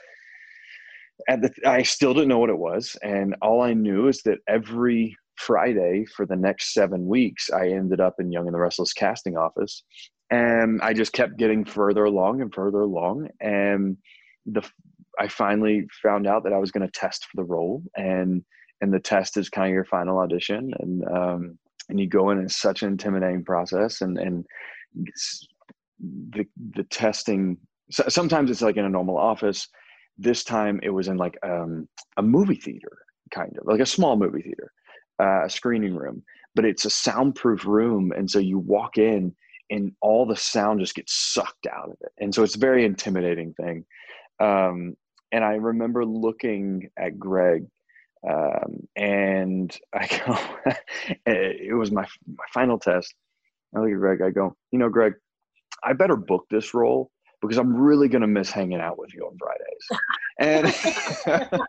Speaker 5: I still didn't know what it was, and all I knew is that every Friday for the next 7 weeks, I ended up in Young and the Restless casting office, and I just kept getting further along and further along. And I finally found out that I was going to test for the role, and the test is kind of your final audition, and you go in. It's such an intimidating process, and the testing, sometimes it's like in a normal office. This time it was in like a movie theater, kind of like a small movie theater, a screening room, but it's a soundproof room. And so you walk in and all the sound just gets sucked out of it. And so it's a very intimidating thing. And I remember looking at Greg, and I go, it was my final test. I look at Greg, I go, Greg, I better book this role because I'm really going to miss hanging out with you on Fridays.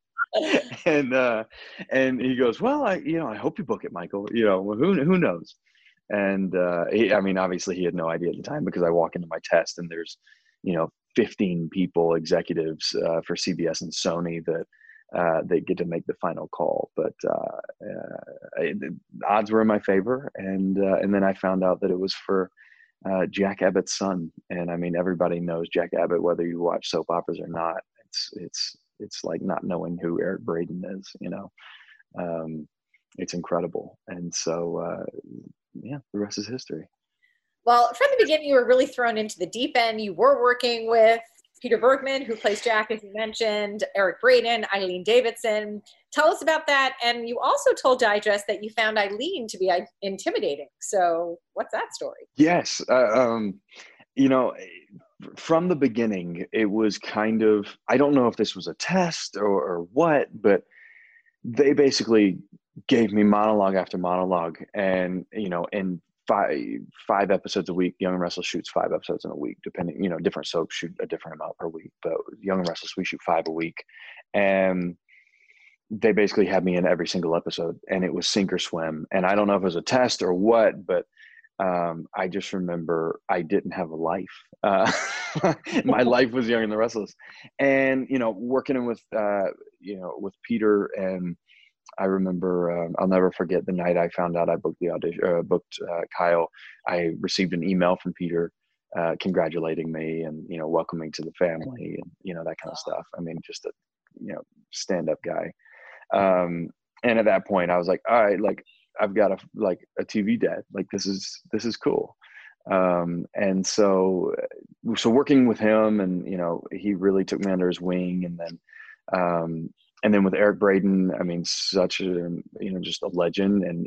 Speaker 5: And he goes, well, I hope you book it, Michael. Who knows? And obviously he had no idea at the time, because I walk into my test and there's 15 people, executives for CBS and Sony that get to make the final call. But the odds were in my favor, and then I found out that it was for Jack Abbott's son. And everybody knows Jack Abbott, whether you watch soap operas or not. It's like not knowing who Eric Braeden is. It's incredible. And so the rest is history.
Speaker 3: Well, from the beginning, you were really thrown into the deep end. You were working with Peter Bergman, who plays Jack, as you mentioned, Eric Braeden, Eileen Davidson. Tell us about that. And you also told Digest that you found Eileen to be intimidating. So what's that story?
Speaker 5: Yes. From the beginning, it was kind of, I don't know if this was a test or what, but they basically gave me monologue after monologue. And, and five episodes a week. Young and Restless shoots 5 episodes in a week, depending, different soaps shoot a different amount per week, but Young and Restless, we shoot 5 a week. And they basically had me in every single episode, and it was sink or swim. And I don't know if it was a test or what, but I just remember I didn't have a life. My life was Young and the Restless, and, working with Peter. And I remember, I'll never forget the night I found out I booked the audition, booked Kyle. I received an email from Peter congratulating me and, welcoming to the family and, that kind of stuff. Just a, stand-up guy. And at that point I was like, all right, like I've got a TV dad. Like, this is cool. And so working with him, and, he really took me under his wing. And then with Eric Braeden, such a, just a legend. And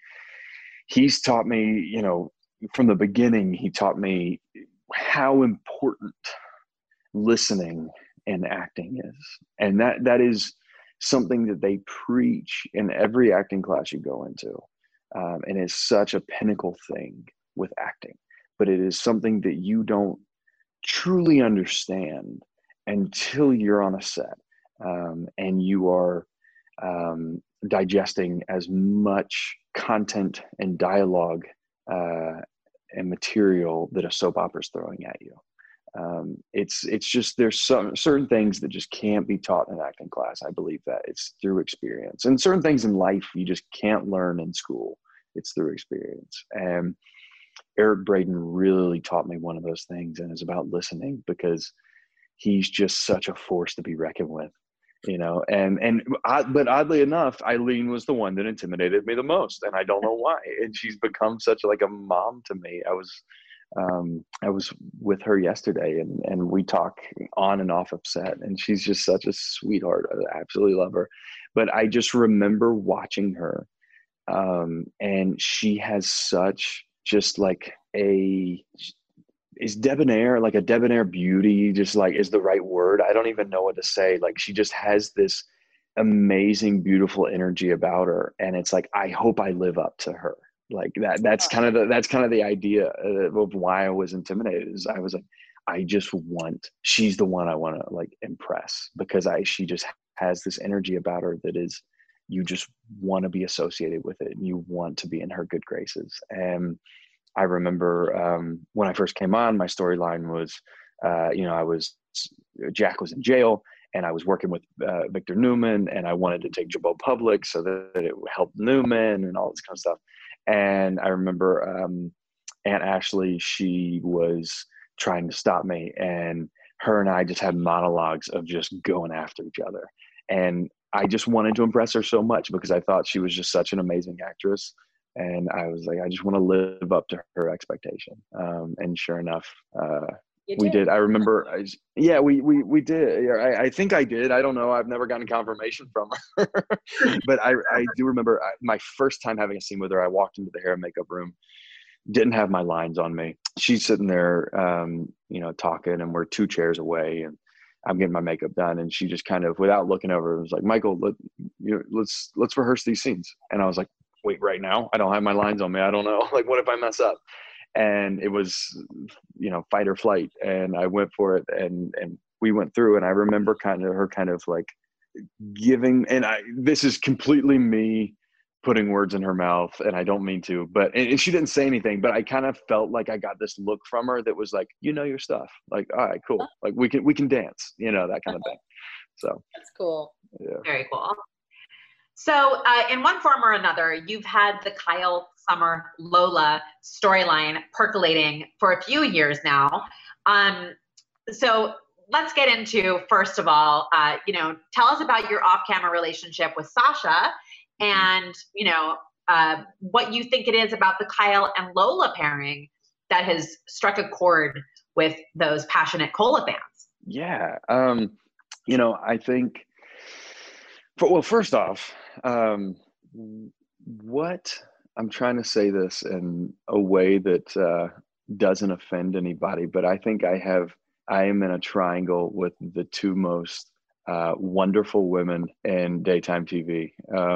Speaker 5: he's taught me, from the beginning, he taught me how important listening and acting is. And that is something that they preach in every acting class you go into. And it's such a pinnacle thing with acting, but it is something that you don't truly understand until you're on a set. And you are digesting as much content and dialogue and material that a soap opera is throwing at you. It's just, there's some certain things that just can't be taught in an acting class. I believe that it's through experience, and certain things in life you just can't learn in school. It's through experience. And Eric Braeden really taught me one of those things, and it's about listening, because he's just such a force to be reckoned with. But oddly enough, Eileen was the one that intimidated me the most, and I don't know why. And she's become such a mom to me. I was with her yesterday, and we talk on and off of set, and she's just such a sweetheart. I absolutely love her. But I just remember watching her, and she has such just is debonair, like a debonair beauty, just is the right word. I don't even know what to say. She just has this amazing, beautiful energy about her. And it's I hope I live up to her. That's kind of the idea of why I was intimidated. Is I was she's the one I want to impress, because she just has this energy about her that is, you just want to be associated with it, and you want to be in her good graces. And I remember when I first came on, my storyline was, Jack was in jail, and I was working with Victor Newman, and I wanted to take Jabot public so that it would help Newman and all this kind of stuff. And I remember Aunt Ashley, she was trying to stop me, and her and I just had monologues of just going after each other. And I just wanted to impress her so much, because I thought she was just such an amazing actress. And I was like, I just want to live up to her expectation. And sure enough, we did. I remember, we did. I think I did. I don't know. I've never gotten confirmation from her. But I do remember my first time having a scene with her. I walked into the hair and makeup room, didn't have my lines on me. She's sitting there, talking, and we're 2 chairs away. And I'm getting my makeup done. And she just kind of, without looking over, was like, Michael, let's rehearse these scenes. And I was like, wait, right now? I don't have my lines on me. I don't know. Like, what if I mess up? And it was, fight or flight. And I went for it, and we went through. And I remember her like giving, and this is completely me putting words in her mouth, and I don't mean to, but, and she didn't say anything, but I kind of felt like I got this look from her that was like, your stuff. Like, all right, cool. Like we can dance, that kind of thing. So
Speaker 3: that's cool.
Speaker 5: Yeah.
Speaker 4: Very cool. So in one form or another, you've had the Kyle, Summer, Lola storyline percolating for a few years now. So let's get into, first of all, tell us about your off-camera relationship with Sasha, and, what you think it is about the Kyle and Lola pairing that has struck a chord with those passionate Cola fans.
Speaker 5: Yeah. I think, first off, what I'm trying to say this in a way that doesn't offend anybody, but I think I am in a triangle with the two most wonderful women in daytime TV.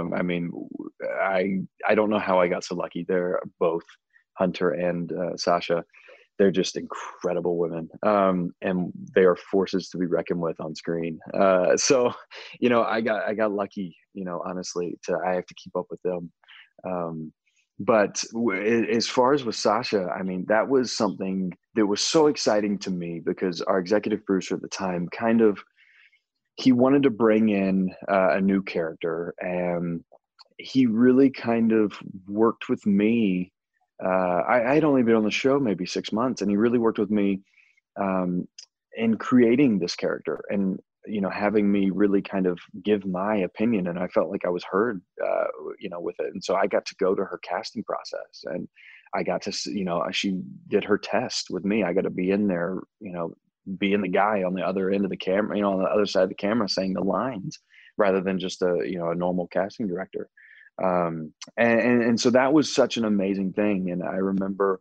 Speaker 5: I don't know how I got so lucky. They're both, Hunter and Sasha. They're just incredible women, and they are forces to be reckoned with on screen. So, I got lucky. Honestly, I have to keep up with them. But as far as with Sasha, that was something that was so exciting to me, because our executive producer at the time he wanted to bring in a new character, and he really kind of worked with me. I had only been on the show maybe 6 months, and he really worked with me in creating this character, and having me really kind of give my opinion. And I felt like I was heard, with it. And so I got to go to her casting process, and I got to, she did her test with me. I got to be in there, being the guy on the other end of the camera, on the other side of the camera, saying the lines, rather than just a normal casting director. And so that was such an amazing thing. And I remember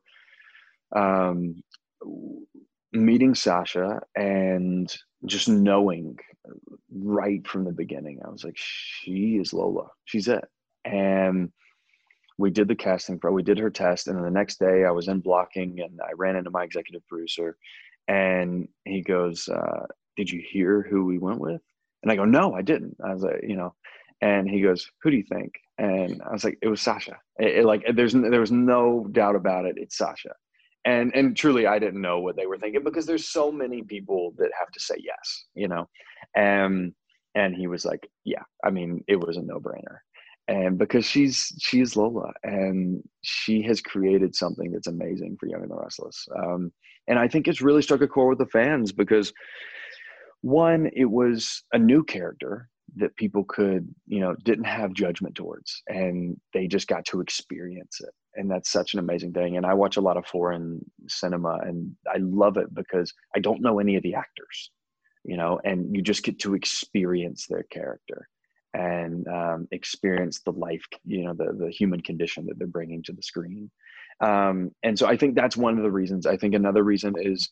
Speaker 5: meeting Sasha and just knowing right from the beginning, I was like, she is Lola. She's it. And we did the casting we did her test. And then the next day I was in blocking, and I ran into my executive producer, and he goes, did you hear who we went with? And I go, no, I didn't. I was like, and he goes, who do you think? And I was like, it was Sasha. There was no doubt about it. It's Sasha. And truly, I didn't know what they were thinking, because there's so many people that have to say yes, and he was like, yeah, it was a no-brainer. And because she's Lola, and she has created something that's amazing for Young and the Restless. And I think it's really struck a chord with the fans, because one, it was a new character that people could, didn't have judgment towards, and they just got to experience it. And that's such an amazing thing. And I watch a lot of foreign cinema, and I love it because I don't know any of the actors, and you just get to experience their character and experience the life, the human condition that they're bringing to the screen. And so I think that's one of the reasons. I think another reason is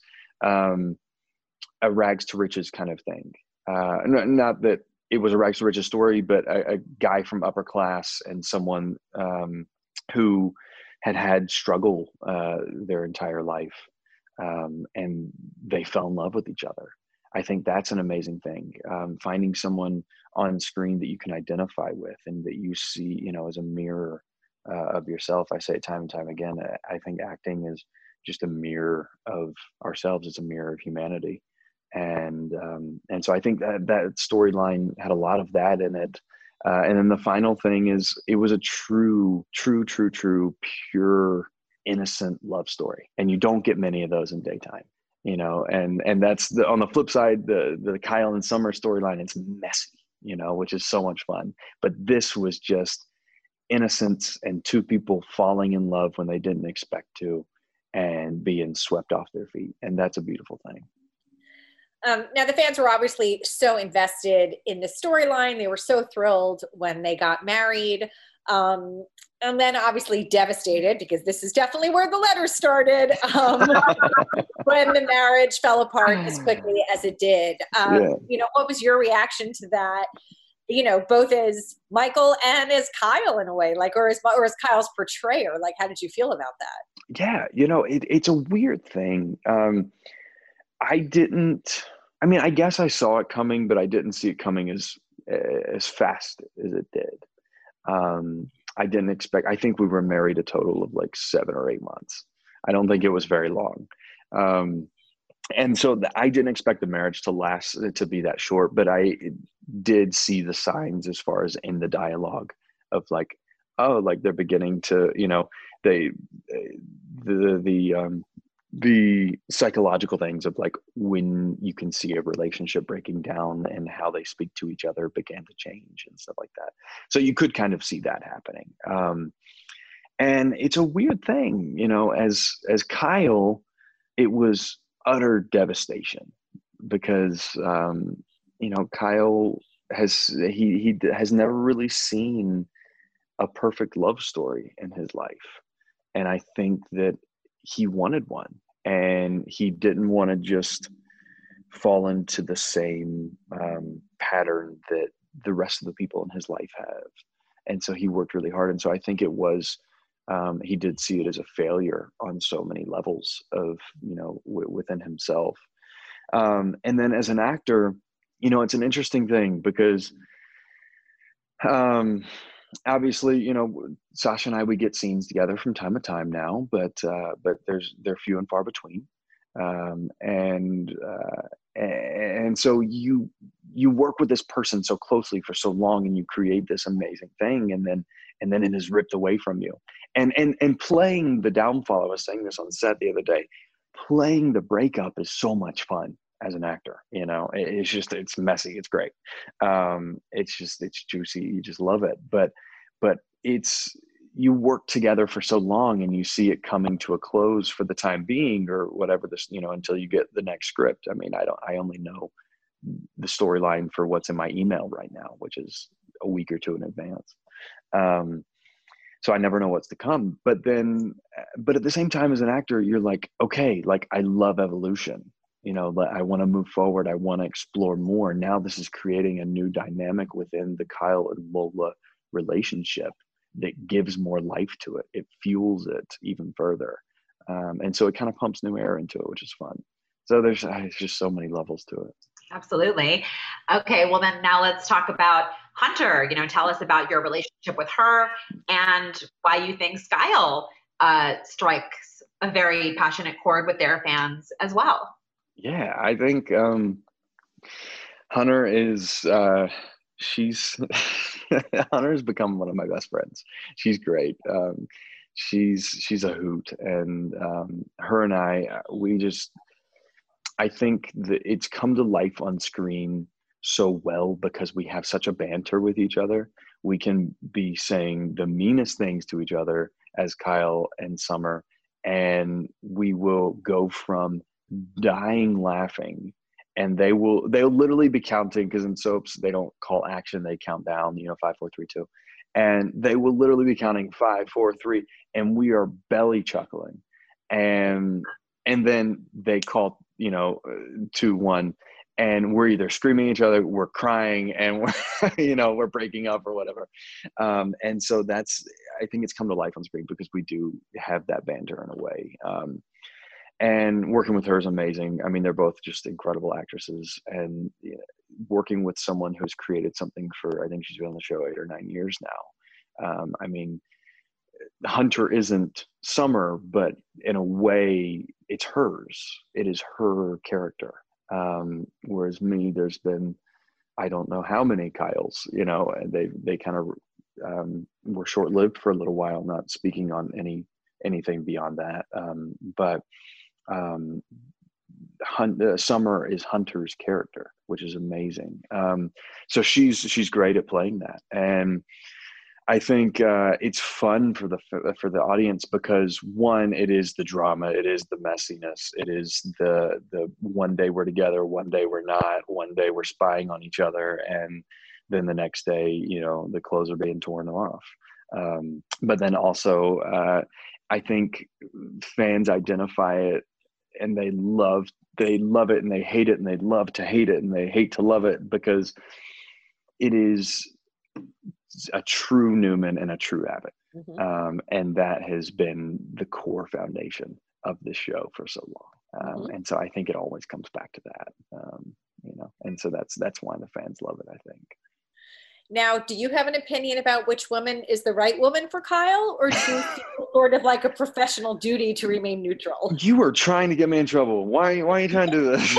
Speaker 5: a rags to riches kind of thing. Not that it was a rags to riches story, but a guy from upper class and someone who had struggle their entire life, and they fell in love with each other. I think that's an amazing thing. Finding someone on screen that you can identify with, and that you see, as a mirror of yourself. I say it time and time again. I think acting is just a mirror of ourselves. It's a mirror of humanity. And so I think that storyline had a lot of that in it. And then the final thing is, it was a true, pure, innocent love story. And you don't get many of those in daytime, and that's on the flip side, the Kyle and Summer storyline, it's messy, which is so much fun. But this was just innocence and two people falling in love when they didn't expect to, and being swept off their feet. And that's a beautiful thing.
Speaker 3: Now, the fans were obviously so invested in the storyline. They were so thrilled when they got married. And then obviously devastated, because this is definitely where the letter started, when the marriage fell apart as quickly as it did. What was your reaction to that? Both as Michael and as Kyle in a way, or as Kyle's portrayer. Like, how did you feel about that?
Speaker 5: Yeah, it's a weird thing. I guess I saw it coming, but I didn't see it coming as fast as it did. I didn't expect, I think we were married a total of like 7 or 8 months. I don't think it was very long. And so I didn't expect the marriage to be that short, but I did see the signs as far as in the dialogue of like, oh, like they're beginning to, the psychological things of like when you can see a relationship breaking down and how they speak to each other began to change and stuff like that. So you could kind of see that happening. And it's a weird thing, as Kyle, it was utter devastation because, Kyle he has never really seen a perfect love story in his life. And I think that he wanted one, and he didn't want to just fall into the same pattern that the rest of the people in his life have. And so he worked really hard. And so I think it was, he did see it as a failure on so many levels of, within himself. And then as an actor, it's an interesting thing because, obviously, Sasha and I, we get scenes together from time to time now, but they're few and far between. And so you work with this person so closely for so long, and you create this amazing thing, and then it is ripped away from you. And playing the downfall, I was saying this on set the other day, playing the breakup is so much fun as an actor. It's messy, it's great. It's juicy, you just love it. But you work together for so long, and you see it coming to a close for the time being, or whatever this, until you get the next script. I mean, I only know the storyline for what's in my email right now, which is a week or two in advance. So I never know what's to come. But at the same time, as an actor, you're like, okay, like I love evolution. I want to move forward. I want to explore more. Now this is creating a new dynamic within the Kyle and Lola relationship that gives more life to it. It fuels it even further. And so it kind of pumps new air into it, which is fun. So there's just so many levels to it.
Speaker 4: Absolutely. Okay. Well, then now let's talk about Hunter. Tell us about your relationship with her and why you think Kyle strikes a very passionate chord with their fans as well.
Speaker 5: Yeah, I think Hunter is Hunter's become one of my best friends. She's great. She's a hoot, and her and I think that it's come to life on screen so well because we have such a banter with each other. We can be saying the meanest things to each other as Kyle and Summer, and we will go from dying laughing, and they'll literally be counting, because in soaps they don't call action, they count down, 5, 4, 3, 2, and they will literally be counting 5, 4, 3, and we are belly chuckling, and then they call 2, 1, and we're either screaming at each other, we're crying, and we're we're breaking up or whatever. And so I think it's come to life on screen because we do have that banter in a way. And working with her is amazing. I mean, they're both just incredible actresses, and working with someone who's created something for, I think she's been on the show 8 or 9 years now. I mean, Hunter isn't Summer, but in a way it's hers. It is her character. Whereas me, there's been, I don't know how many Kyles, and they kind of were short-lived for a little while, not speaking on anything beyond that. But Summer is Hunter's character, which is amazing. So she's great at playing that, and I think it's fun for the audience because, one, it is the drama, it is the messiness, it is the one day we're together, one day we're not, one day we're spying on each other, and then the next day, the clothes are being torn off. But then also, I think fans identify it and they love it and they hate it and they love to hate it and they hate to love it because it is a true Newman and a true Abbott. And that has been the core foundation of this show for so long. And so I think it always comes back to that, and so that's why the fans love it, I think.
Speaker 3: Now, do you have an opinion about which woman is the right woman for Kyle, or do you feel sort of like a professional duty to remain neutral?
Speaker 5: You were trying to get me in trouble. Why are you trying to do this?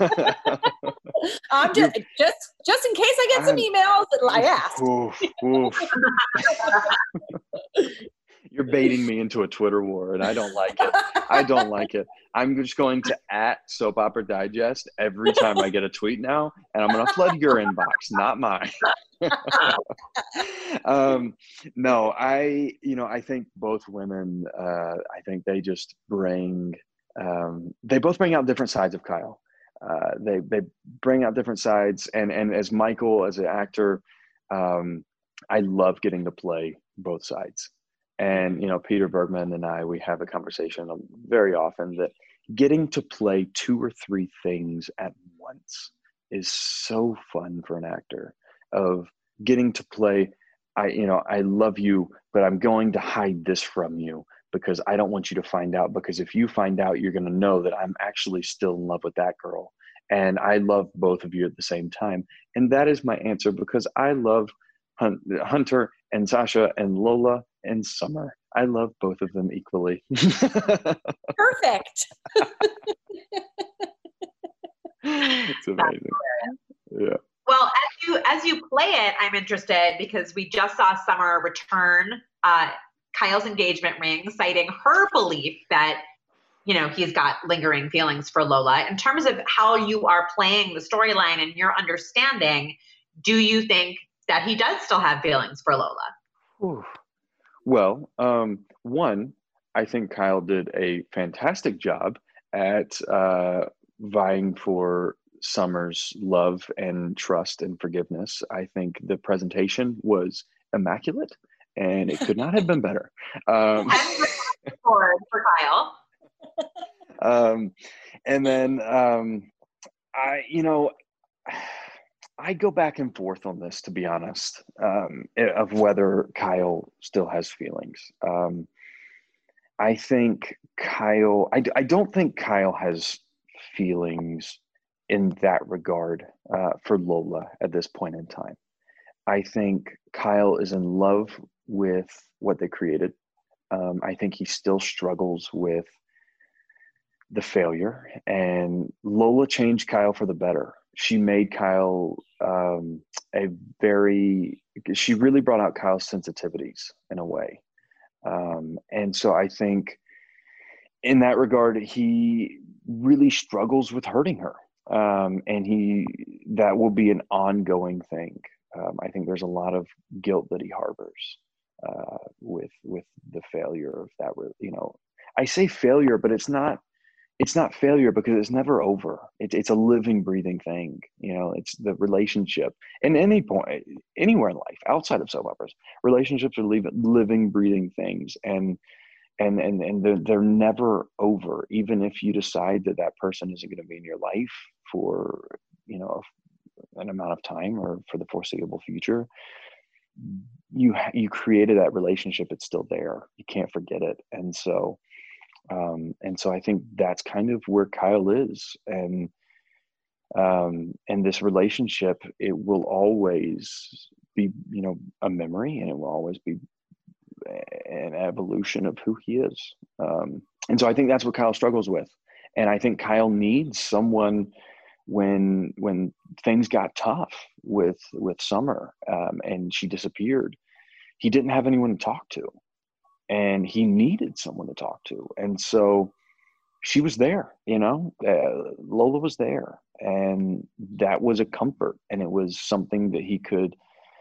Speaker 3: I'm just in case I get some emails, I asked.
Speaker 5: You're baiting me into a Twitter war, and I don't like it. I'm just going to @Soap Opera Digest every time I get a tweet now, and I'm going to flood your inbox, not mine. No, I think both women, I think they just they both bring out different sides of Kyle. They bring out different sides, and as Michael, as an actor, I love getting to play both sides. And, Peter Bergman and I, we have a conversation very often that getting to play 2 or 3 things at once is so fun for an actor, of getting to play, I love you, but I'm going to hide this from you because I don't want you to find out, because if you find out, you're going to know that I'm actually still in love with that girl. And I love both of you at the same time. And that is my answer, because I love Hunter and Sasha and Lola and Summer. I love both of them equally.
Speaker 3: Perfect.
Speaker 5: It's amazing. Yeah.
Speaker 4: Well, as you play it, I'm interested because we just saw Summer return Kyle's engagement ring, citing her belief that he's got lingering feelings for Lola. In terms of how you are playing the storyline and your understanding, do you think that he does still have feelings for Lola?
Speaker 5: Ooh. Well, one, I think Kyle did a fantastic job at vying for Summer's love and trust and forgiveness. I think the presentation was immaculate, and it could not have been better.
Speaker 4: For Kyle.
Speaker 5: And then I go back and forth on this, to be honest, of whether Kyle still has feelings. I think Kyle, I don't think Kyle has feelings in that regard for Lola at this point in time. I think Kyle is in love with what they created. I think he still struggles with the failure, and Lola changed Kyle for the better. She made Kyle she really brought out Kyle's sensitivities in a way. And so I think in that regard, he really struggles with hurting her. And that will be an ongoing thing. I think there's a lot of guilt that he harbors with the failure of that. I say failure, but it's not failure because it's never over. It's a living, breathing thing. It's the relationship. And any point, anywhere in life, outside of soap operas, relationships are living, breathing things. And they're never over. Even if you decide that person isn't going to be in your life for, an amount of time or for the foreseeable future, you created that relationship. It's still there. You can't forget it. And so I think that's kind of where Kyle is. And this relationship, it will always be, a memory, and it will always be an evolution of who he is. And so I think that's what Kyle struggles with. And I think Kyle needs someone when things got tough with Summer, and she disappeared. He didn't have anyone to talk to. And he needed someone to talk to. And so she was there, Lola was there. And that was a comfort. And it was something that he could,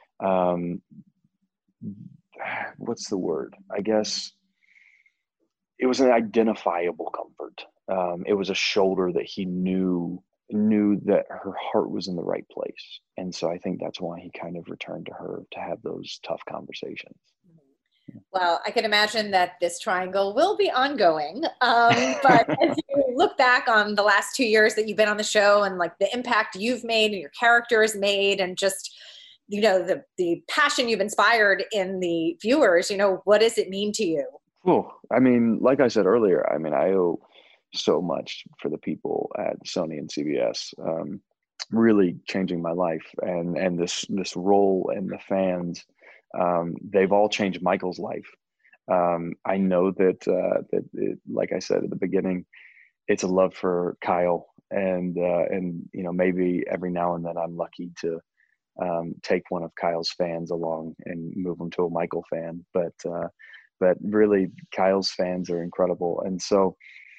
Speaker 5: what's the word? I guess it was an identifiable comfort. It was a shoulder that he knew that her heart was in the right place. And so I think that's why he kind of returned to her to have those tough conversations.
Speaker 3: Well, I can imagine that this triangle will be ongoing. But as you look back on the last 2 years that you've been on the show and like the impact you've made and your character has made and just, you know, the passion you've inspired in the viewers, you know, what does it mean to you?
Speaker 5: Cool. I mean, like I said earlier, I mean, I owe so much for the people at Sony and CBS, really changing my life, and this role and the fans. They've all changed Michael's life. I know that like I said at the beginning, it's a love for Kyle, and you know, maybe every now and then I'm lucky to take one of Kyle's fans along and move them to a Michael fan. But really, Kyle's fans are incredible, and so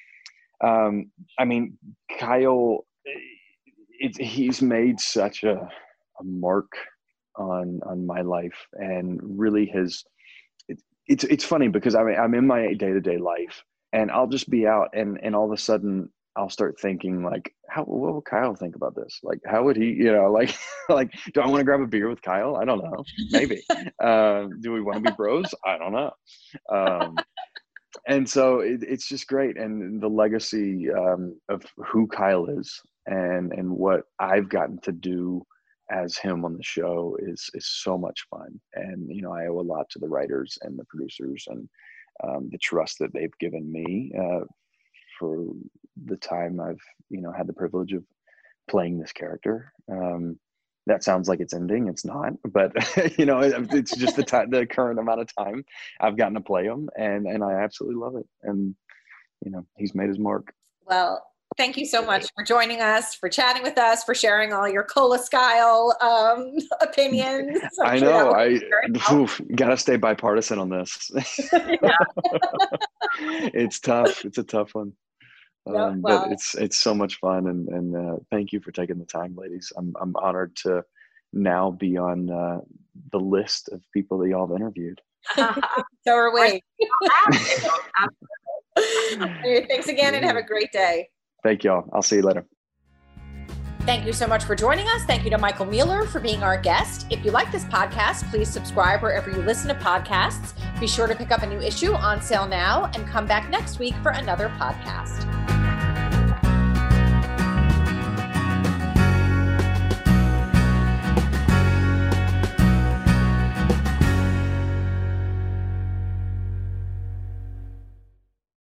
Speaker 5: I mean, Kyle, he's made such a mark on my life, and really it's funny because I mean, I'm in my day-to-day life, and I'll just be out, and all of a sudden I'll start thinking like, what would Kyle think about this? Like, how would he, you know, like do I want to grab a beer with Kyle? I don't know. Maybe. Do we want to be bros? I don't know. And so it's just great. And the legacy of who Kyle is and what I've gotten to do as him on the show is so much fun. And, you know, I owe a lot to the writers and the producers and the trust that they've given me for the time I've, you know, had the privilege of playing this character. That sounds like it's ending. It's not, but you know, it's just the current amount of time I've gotten to play him, and I absolutely love it. And you know, he's made his mark.
Speaker 3: Well, thank you so much for joining us, for chatting with us, for sharing all your Cola Skyle opinions.
Speaker 5: I know. Gotta stay bipartisan on this. It's tough. It's a tough one. But it's so much fun, and thank you for taking the time, ladies. I'm honored to now be on the list of people that y'all have interviewed.
Speaker 3: So are we. Thanks again, and have a great day.
Speaker 5: Thank y'all. I'll see you later.
Speaker 3: Thank you so much for joining us. Thank you to Michael Mueller for being our guest. If you like this podcast, please subscribe wherever you listen to podcasts. Be sure to pick up a new issue on sale now, and come back next week for another podcast.